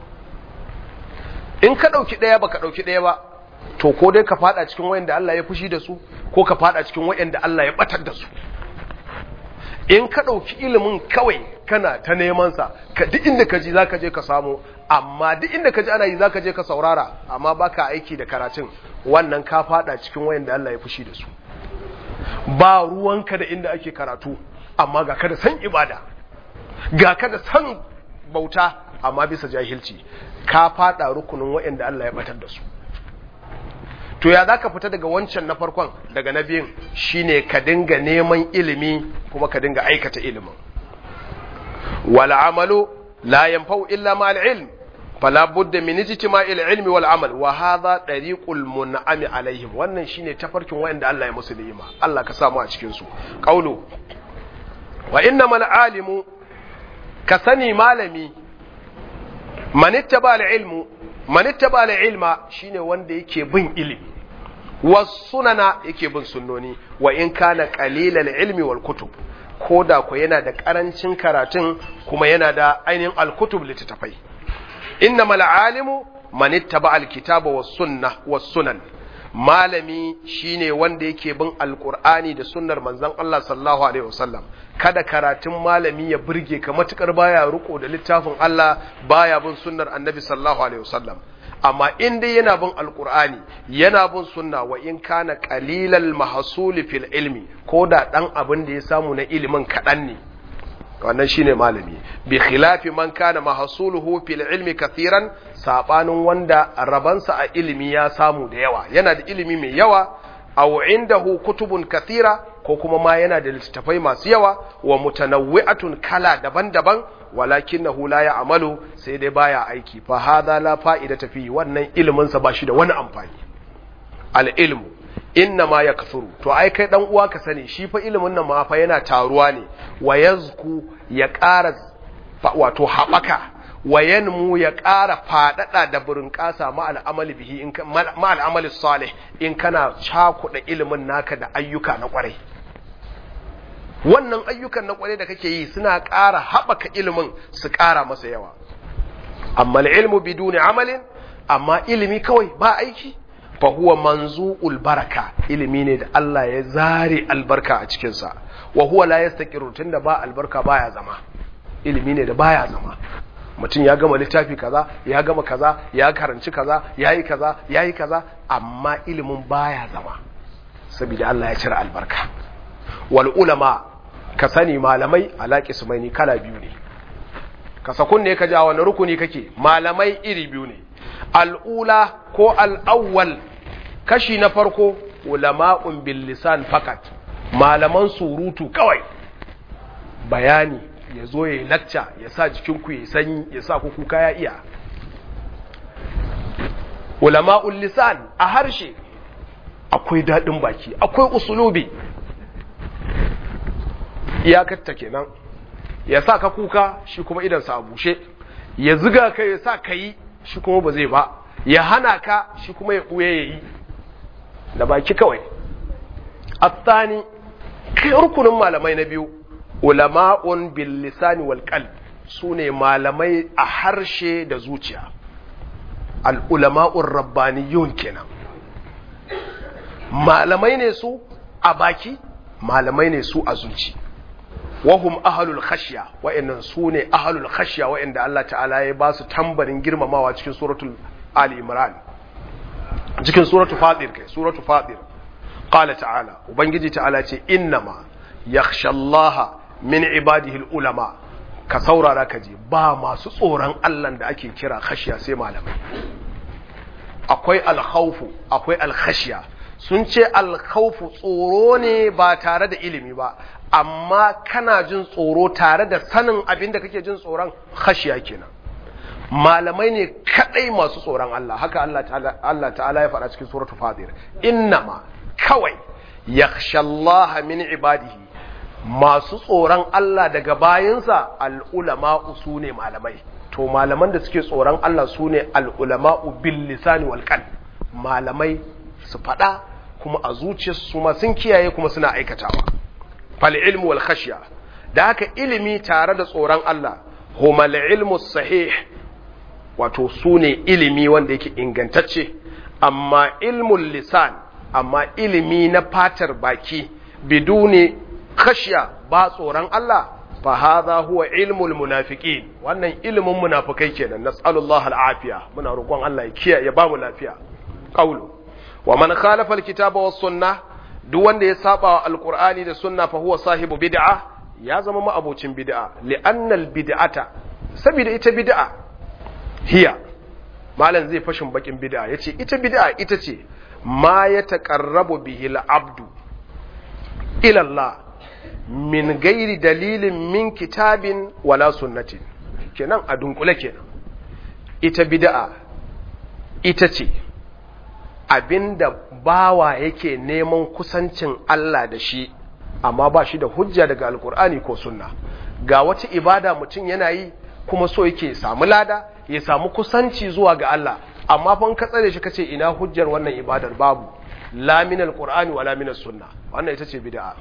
In ka dauki daya baka dauki daya ba, to ko dai ka fada cikin wayanda Allah ya fushi da su, ko ka fada cikin wayanda Allah ya batar da su. In ka dauki ilimin kawai kana ta neman sa, ka duk inda ka ji zaka je ka samu, amma duk inda ka ji ana yi zaka je ka saurara, amma baka aiki da karatun, wannan ka fada cikin wayanda Allah ya fushi da su. Ba ruwanka da inda ake karatu, amma ga ka da san ibada, ga ka da san bauta, amma bisa jahilci, ka fada rukunin waɗanda Allah ya batar da su. To ya za ka fita daga wancan na farkon, daga na biyun? Shine ka dinga neman ilimi kuma ka dinga aikata ilimin. Wal amalu la yanfa'u illa ma al-ilm, fala budda min ijtima'il ilmi wal amal, wa hadha tariqul mun'ami alaihim. Wannan shine tafarkin waɗanda Allah ya musu ni'ima. Allah ka samu a cikin su. Qaulu wa innamal alimu, ka sani malami, manittaba al-ilmu, manittaba al-ilma shine wanda yake bin ilimi, was-sunana yake bin sunnoni, wa in kana qalilal ilmi wal kutub, koda ko yana da karancin karatun kuma yana da ainihin al-kutub littafai. Innamal alimu manittaba al-kitaba was-sunnah was-sunan, malami shine wanda yake bin alqur'ani da sunnar manzon Allah sallallahu alaihi wasallam. Kada karatun malami ya burge ka matukar baya riko da littafin Allah, baya bin sunnar annabi sallallahu alaihi wasallam. amma in dai yana bin alqur'ani yana bin sunna wa in kana qalilal mahsul fil ilmi ko da dan abin da ya samu na ilimin kadan ne wannan shine malami bi khilafi man kana mahsuluhu fil ilmi kathiran sabanin wanda rabansa a ilimi ya samu da yawa yana da ilimi mai yawa aw indahu kutubun kathira ko kuma ma yana da littattafai masu yawa wa mutanawwi'atun kala daban-daban walakinahu la ya'malu sai dai baya aiki fa hadha la fa'idata fi wannan ilimin sa bashi da wani amfani al ilmu inna ma yakthuru to ai kai dan uwa ka sani shi fa ilimin nan ma fa yana taruwa ne wa yazku ya ƙara wato haɓaka wa yanmu ya ƙara faɗaɗa da burin ƙasa ma al'amali bihi in ma al'amali salih in kana cakuɗa ilimin naka da ayyuka na ƙwarai wannan ayyukan na ƙwarai da kake yi suna ƙara haɓaka ilimin su ƙara masa yawa amma ilmu biduni amalin amma ilimi kawai ba aiki fa huwa manzu'ul baraka ilimi ne da Allah ya zare albarka a cikin sa wa huwa la yastaqiru tunda ba albarka baya zama ilimi ne da baya zama mutum ya gama littafi kaza ya gama kaza ya karanci kaza yayi kaza yayi kaza amma ilimin baya zama saboda Allah ya cire albarka wal ulama ka sani malamai alaqi sumaini kala biyu ne ka sakun ne ka ja wani rukuni kake malamai iri biyu ne al'ula ko al'awwal kashi na farko ulama'un bil lisan fakat malaman surutu kawai bayani ya zo ya yi lacca ya sa jikinku ya sanyi ya sa kuka ya iya ulama'ul lisan a harshe akwai daɗin baki akwai usulubi iyakarta kenan ya sa ka kuka shi kuma idansa a bushe ya ziga ka ya sa ka yi shi kuma ba zai ba ya hana ka shi kuma ya ɓuye ya yi da baki kawai attani kai rukunin malamai na biyu ulama'un bil lisani wal qalb sune malamai a harshe da zuciya al ulama'ur rabbaniyun kenan malamai ne su a baki malamai ne su a zuci wahum ahlul khashya wa'annan sune ahlul khashya wa'anda Allah ta'ala ya ba su tambarin girmamawa cikin suratul ali imran cikin suratul fatir kai suratul fatir qala ta'ala ubangiji ta'ala ce innama yakhshallaha min ibadihi ulama ka saurara ka je ba masu tsoron Allah da ake kira khashya sai malamai akwai al-khawfu akwai al-khashya sun ce al-khawfu tsoro ne ba tare da ilimi ba amma kana jin tsoro tare da sanin abin da kake jin tsoron khashya kenan malamai ne kadai masu tsoron Allah haka Allah ta'ala Allah ta'ala ya faɗa cikin suratul fatir innama kawai yakhshallaha min ibadihi masu tsoron Allah daga bayinsa al-ulama sune malamai to malaman da suke tsoron Allah sune al-ulama bil lisani wal qalb malamai su faɗa kuma a zuciyarsu ma sun kiyaye kuma suna aikatawa fal ilmu wal khashya da haka ilimi tare da tsoron Allah huma al ilmu sahih wato sune ilimi wanda yake ingantacce amma ilmul lisan amma ilimi na fatar baki biduni khashya ba tsoron Allah fa hadha huwa ilmul munafiqin wannan ilimin munafikai kenan nas'alullahi al'afiya muna roƙon Allah ya kiyaye ya ba mu lafiya qawlu wa man khalafa alkitaba was sunnah duk wanda ya saba wa alqur'ani da sunna fa huwa sahibu bid'a ya zama ma'abocin bid'a li'anna albid'ata saboda ita bid'a hiya malan zai fashin bakin bid'a yace ita bid'a ita ce ma ya taqarrabu bihi al-abdu ila Allah min gairi dalilin min kitabin wala sunnatin kenan a dunkule kenan ita bid'a ita ce abinda bawa yake neman kusancin Allah da shi amma ba shi da hujja daga alkur'ani ko sunna ga wata ibada mutum yana yi kuma so yake samu lada ya samu kusanci zuwa ga Allah amma fa ka tsare shi kace ina hujjar wannan ibadar babu la min alqur'ani wala min sunna wannan ita ce bid'a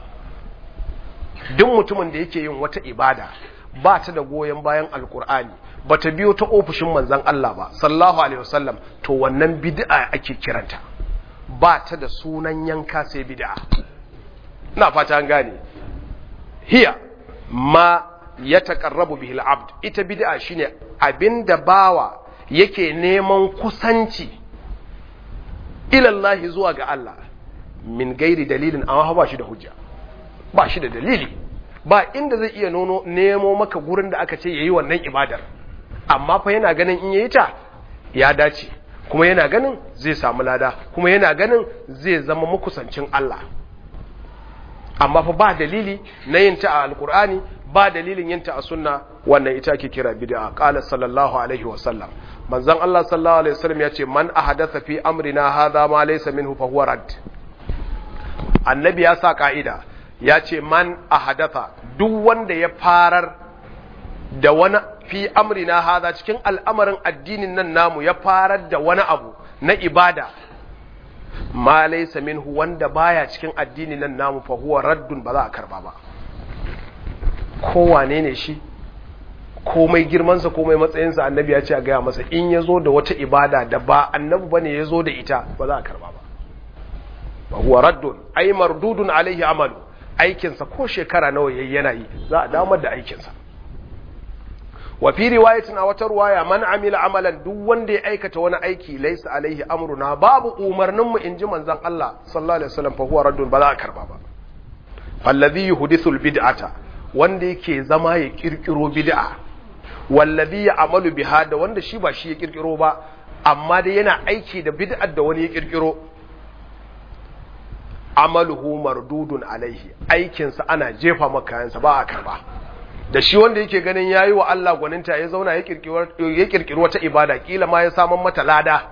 duk mutumin da yake yin wata ibada ba ta da goyen bayan alqur'ani bata biyo ta ofishin manzon Allah ba sallallahu alaihi wasallam to wannan bid'a ake kiranta ba ta da sunan yanka sai bid'a ina fata an gane hiya ma ya taqarrabu bihi al-abd ita bid'a shine abinda bawa yake neman kusanci ilallahi zuwa ga Allah min gairi dalilin amma ba shi da hujja ba shi da dalili ba inda zai iya nono nemo maka gurin da aka ce yayi wannan ibadar amma fa yana ganin in yayi ta ya dace kuma yana ganin zai samu lada kuma yana ganin zai zama makusancin Allah amma fa ba dalili na yin ta a alkur'ani ba dalilin yin ta a sunna wannan ita ake kira bid'a qala sallallahu alaihi wa sallam manzon Allah sallallahu alaihi wasallam yace man ahadatha fi amrina hadha ma laysa minhu fa huwa rad annabi ya sa ka'ida yace man ahadatha duk wanda ya farar da wani fi amrina hadha cikin al'amarin addinin nan namu ya farar da wani abu na ibada ma laysa minhu wanda baya cikin addinin nan namu fa huwa raddun ba za a karba ba kowane ne shi komai girmansa komai matsayinsa annabi ya ce a gaya masa in ya zo da wata ibada da ba annabi ba ne ya zo da ita ba za a karba ba ba huwa raddun ai mardudun alaihi amalu aikinsa ko shekara nawa yayi yana yi za a damar da aikinsa wa fi riwayatin a wata ruwaya man amila amalan duk wanda ya aikata wani aiki laysa alaihi amruna babu umarnin mu inji manzon Allah sallallahu alaihi wasallam fa huwa raddun ba za a karba ba alladhi yuhdithul bid'ata wanda yake zama ya kirkiro bid'a wallazi ya amalu biha da wanda shi ba shi ya kirkiro ba amma dai yana aiki da bid'ar da wani ya kirkiro amaluhu mardudun alaihi aikinsa ana jefa maka kayansa ba a karba da shi wanda yake ganin yayi wa Allah gwaninta ya zauna ya kirkiro ya kirkiro wata ibada kila ma ya saman mata lada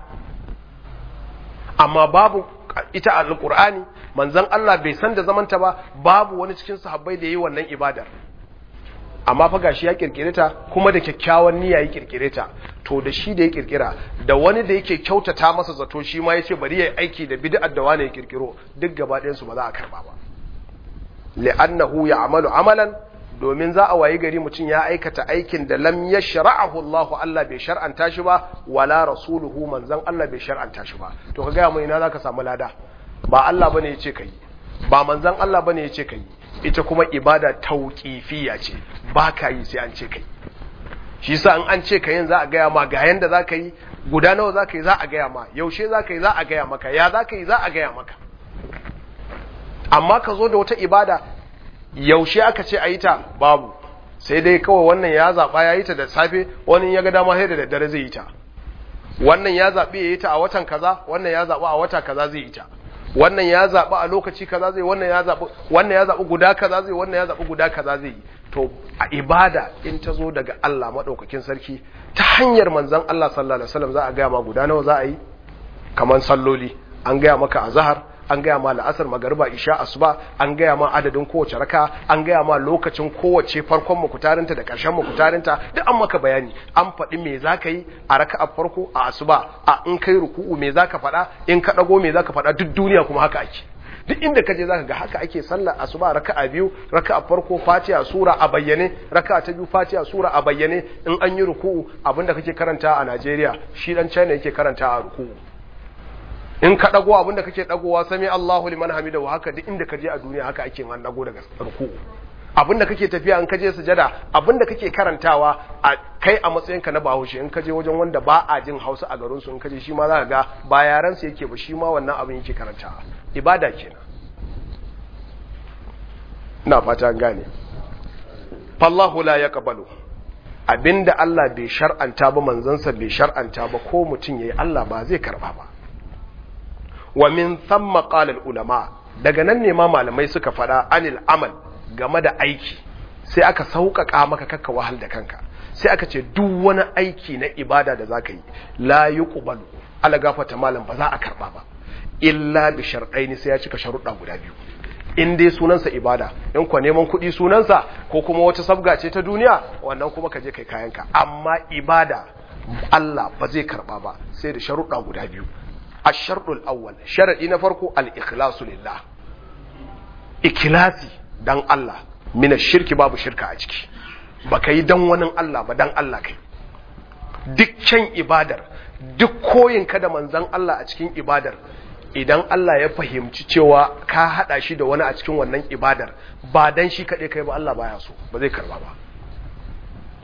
amma babu ita alqur'ani manzon Allah bai san da zamanta ba babu wani cikin sahabbai da yayi wannan ibadar amma fa gashi ya kirkire ta kuma da kyakkyawan niyya ya kirkire ta to da shi da ya kirkira da wani da yake kyautata masa zato shi ma yace bari yayi aiki da bid'ar da wani ya kirkiro duk gaba ɗayan su ba za a karba ba li'annahu ya'malu amalan domin za a wayi gari mutum ya aikata aikin da lam yashra'ahu Allahu Allah bai shar'anta shi ba wala rasuluhu manzon Allah bai shar'anta shi ba to ka ga mu ina zaka samu lada ba Allah bane yace kai ba manzon Allah bane yace kai ita kuma ibada tauqifiyya ce ba ka yi sai an ce kai shi yasa in an ce kai za a gaya ma ga yanda zaka yi guda nawa zaka yi za a gaya ma yaushe zaka yi za a gaya maka ya zaka yi za a gaya maka amma ka zo da wata ibada yaushe aka ce ayi ta babu sai dai kawai wannan ya zaba yayi ta da safe wani ya ga dama sai da daddare zai yi ta wannan ya zabi yayi ta a watan kaza wannan ya zaba a wata kaza zai yi ta wannan ya zaba a lokaci kaza zai wannan ya zabi wannan ya zabi guda kaza zai wannan ya zabi guda kaza zai yi to a ibada in ta zo daga Allah madaukakin sarki ta hanyar manzon Allah sallallahu alaihi wasallam za a ga ma guda nawa za a yi kaman salloli an ga maka azhar an gaya ma la'asar magariba isha asuba an gaya ma adadin kowace raka an gaya ma lokacin kowace farkon mukutarinta da ƙarshen mukutarinta duk an maka bayani an faɗi me zaka yi a raka'a farko a asuba a in kai ruku'u me zaka faɗa in ka dago me zaka faɗa duk duniya kuma haka ake duk inda kaje zaka ga haka ake sallar asuba raka'a biyu raka'a farko fatiha sura a bayyane raka'a ta biyu fatiha sura a bayyane in an yi ruku'u abinda kake karanta a Najeriya shi dan China yake karanta a ruku'u in ka dago abinda kake dagowa sami Allahu liman hamidahu haka duk inda kaje a duniya haka ake an dago daga ruku'u abinda kake tafiya in kaje sujada abinda kake karantawa a kai a matsayinka na Bahaushe in kaje wajen wanda ba a jin Hausa a garin su in kaje shi ma zaka ga ba yaran sa yake ba shi ma wannan abin yake karantawa ibada kenan ina fata an gane fallahu la yaqbalu abinda Allah bai shar'anta ba manzansa bai shar'anta ba ko mutun yayi Allah ba zai karba ba wa min thamma qala al ulama daga nan ne ma malamai suka fada anil amal game da aiki sai aka sauƙaƙa maka kakka wahal da kanka sai aka ce duk wani aiki na ibada da zaka yi la yuqbalu ala gafata malam ba za a karba ba illa bi sharɗaini sai ya cika sharuɗa guda biyu in dai sunansa ibada in kwa neman kuɗi sunansa ko kuma wata sabga ce ta duniya wannan kuma ka je kai kayanka amma ibada Allah ba zai karba ba sai da sharuɗa guda biyu ash-sharɗul awwal sharadi na farko al-ikhlasu lillah ikhlasi dan Allah mina shirki babu shirka a ciki baka yi dan wani Allah ba dan Allah kai dukkan ibadar duk koyin ka da manzon Allah a cikin ibadar idan Allah ya fahimci cewa ka hada shi da wani a cikin wannan ibadar ba dan shi kade kai ba Allah baya so ba zai karba ba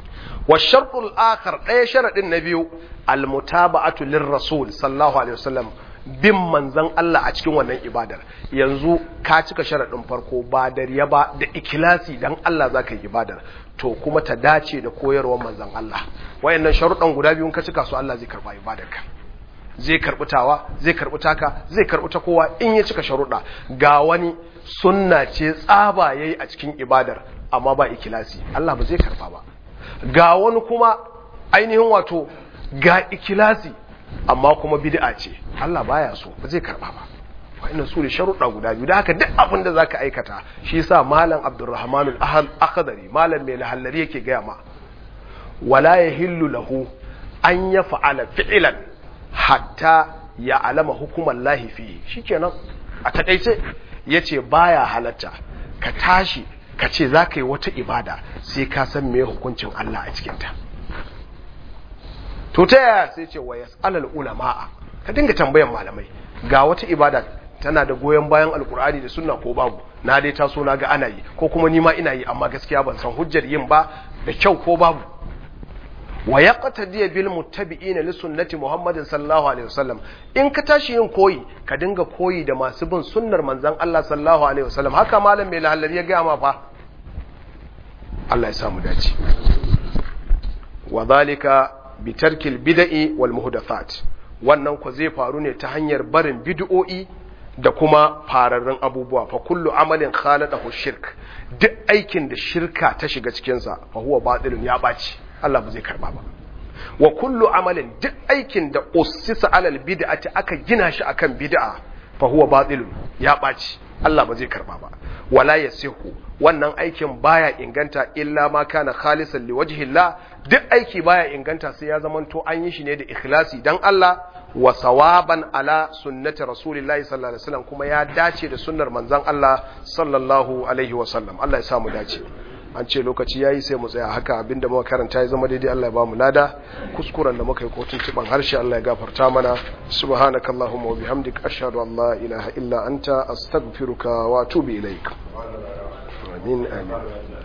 wa shartul akhar ɗaya sharadin na biyu almutaba'atu lirrasul sallallahu alaihi wasallam bin manzon Allah a cikin wannan ibadar. Yanzu ka cika sharadin farko ba da riya ba da ikhlasi dan Allah zaka yi ibadar, to kuma ta dace da koyarwar manzon Allah. Wayannan sharuɗan guda biyun ka cika su, Allah zai karba ibadarka, zai karbi tawa, zai karbi taka, zai karbi ta kowa in ya cika sharuɗa. Ga wani sunna ce tsaba yayi a cikin ibadar amma ba ikhlasi, Allah ba zai karba ba. Ga wani kuma ainihin wato ga ikhlasi amma kuma bid'a ce, Allah baya so, ba zai karba ba. Wa'annan su ne sharuɗa guda biyu. Da haka duk abin da zaka aikata, shi yasa malam Abdurrahman al-Akhdari, malam mai lahallari yake gaya ma, wala yahillu lahu an yaf'ala fi'lan hatta ya alama hukuman lahi fi. Shikenan a takeice yace baya halatta ka tashi ka ce zaka yi wata ibada sai ka san me hukuncin Allah a cikin ta. To ta yaya? Sai ce wa yas'alul ulama, ka dinga tambayan malamai, ga wata ibada tana da goyen bayan alkur'ani da sunna ko babu, na dai taso na ga ana yi, ko kuma ni ma ina yi amma gaskiya ban san hujjar yin ba da kyau ko babu. Wa yaqtadi bil muttabi'ina li sunnati Muhammadin sallallahu alaihi wasallam, in ka tashi yin koyi ka dinga koyi da masu bin sunnar manzon Allah sallallahu alaihi wasallam. Haka malam mai lahallari ya ga ma fa. Allah ya samu dace. Wa zalika bi tarkil bid'i wal muhdathat, wannan ko zai faru ne ta hanyar barin bid'o'i da kuma fararrun abubuwa. Fa kullu amalin khalaqahu shirk, duk aikin da shirka ta shiga cikin sa fa huwa batilun, ya baci, Allah ba zai karba ba. Wa kullu amalin, duk aikin da ussisa alal bid'ati, aka gina shi akan bid'a, fa huwa batilun, ya baci, Allah ba zai karba ba. Wala yasihu, wannan aikin baya inganta illa ma kana khalisan liwajhillah, duk aiki baya inganta sai ya zamanto an yi shi ne da ikhlasi dan Allah, wa sawaban ala sunnati rasulillahi sallallahu alaihi wasallam, kuma ya dace da sunnar manzon Allah sallallahu alaihi wasallam. Allah ya samu dace. An ce lokaci yayi sai mu tsaya haka, abinda muka karanta ya zama daidai Allah ya ba mu lada, kuskuren da muka yi ko tuntuban harshe Allah ya gafarta mana. Subhanakallahumma wa bihamdika ashhadu an la ilaha illa anta astaghfiruka wa atubu ilaik. Amin amin.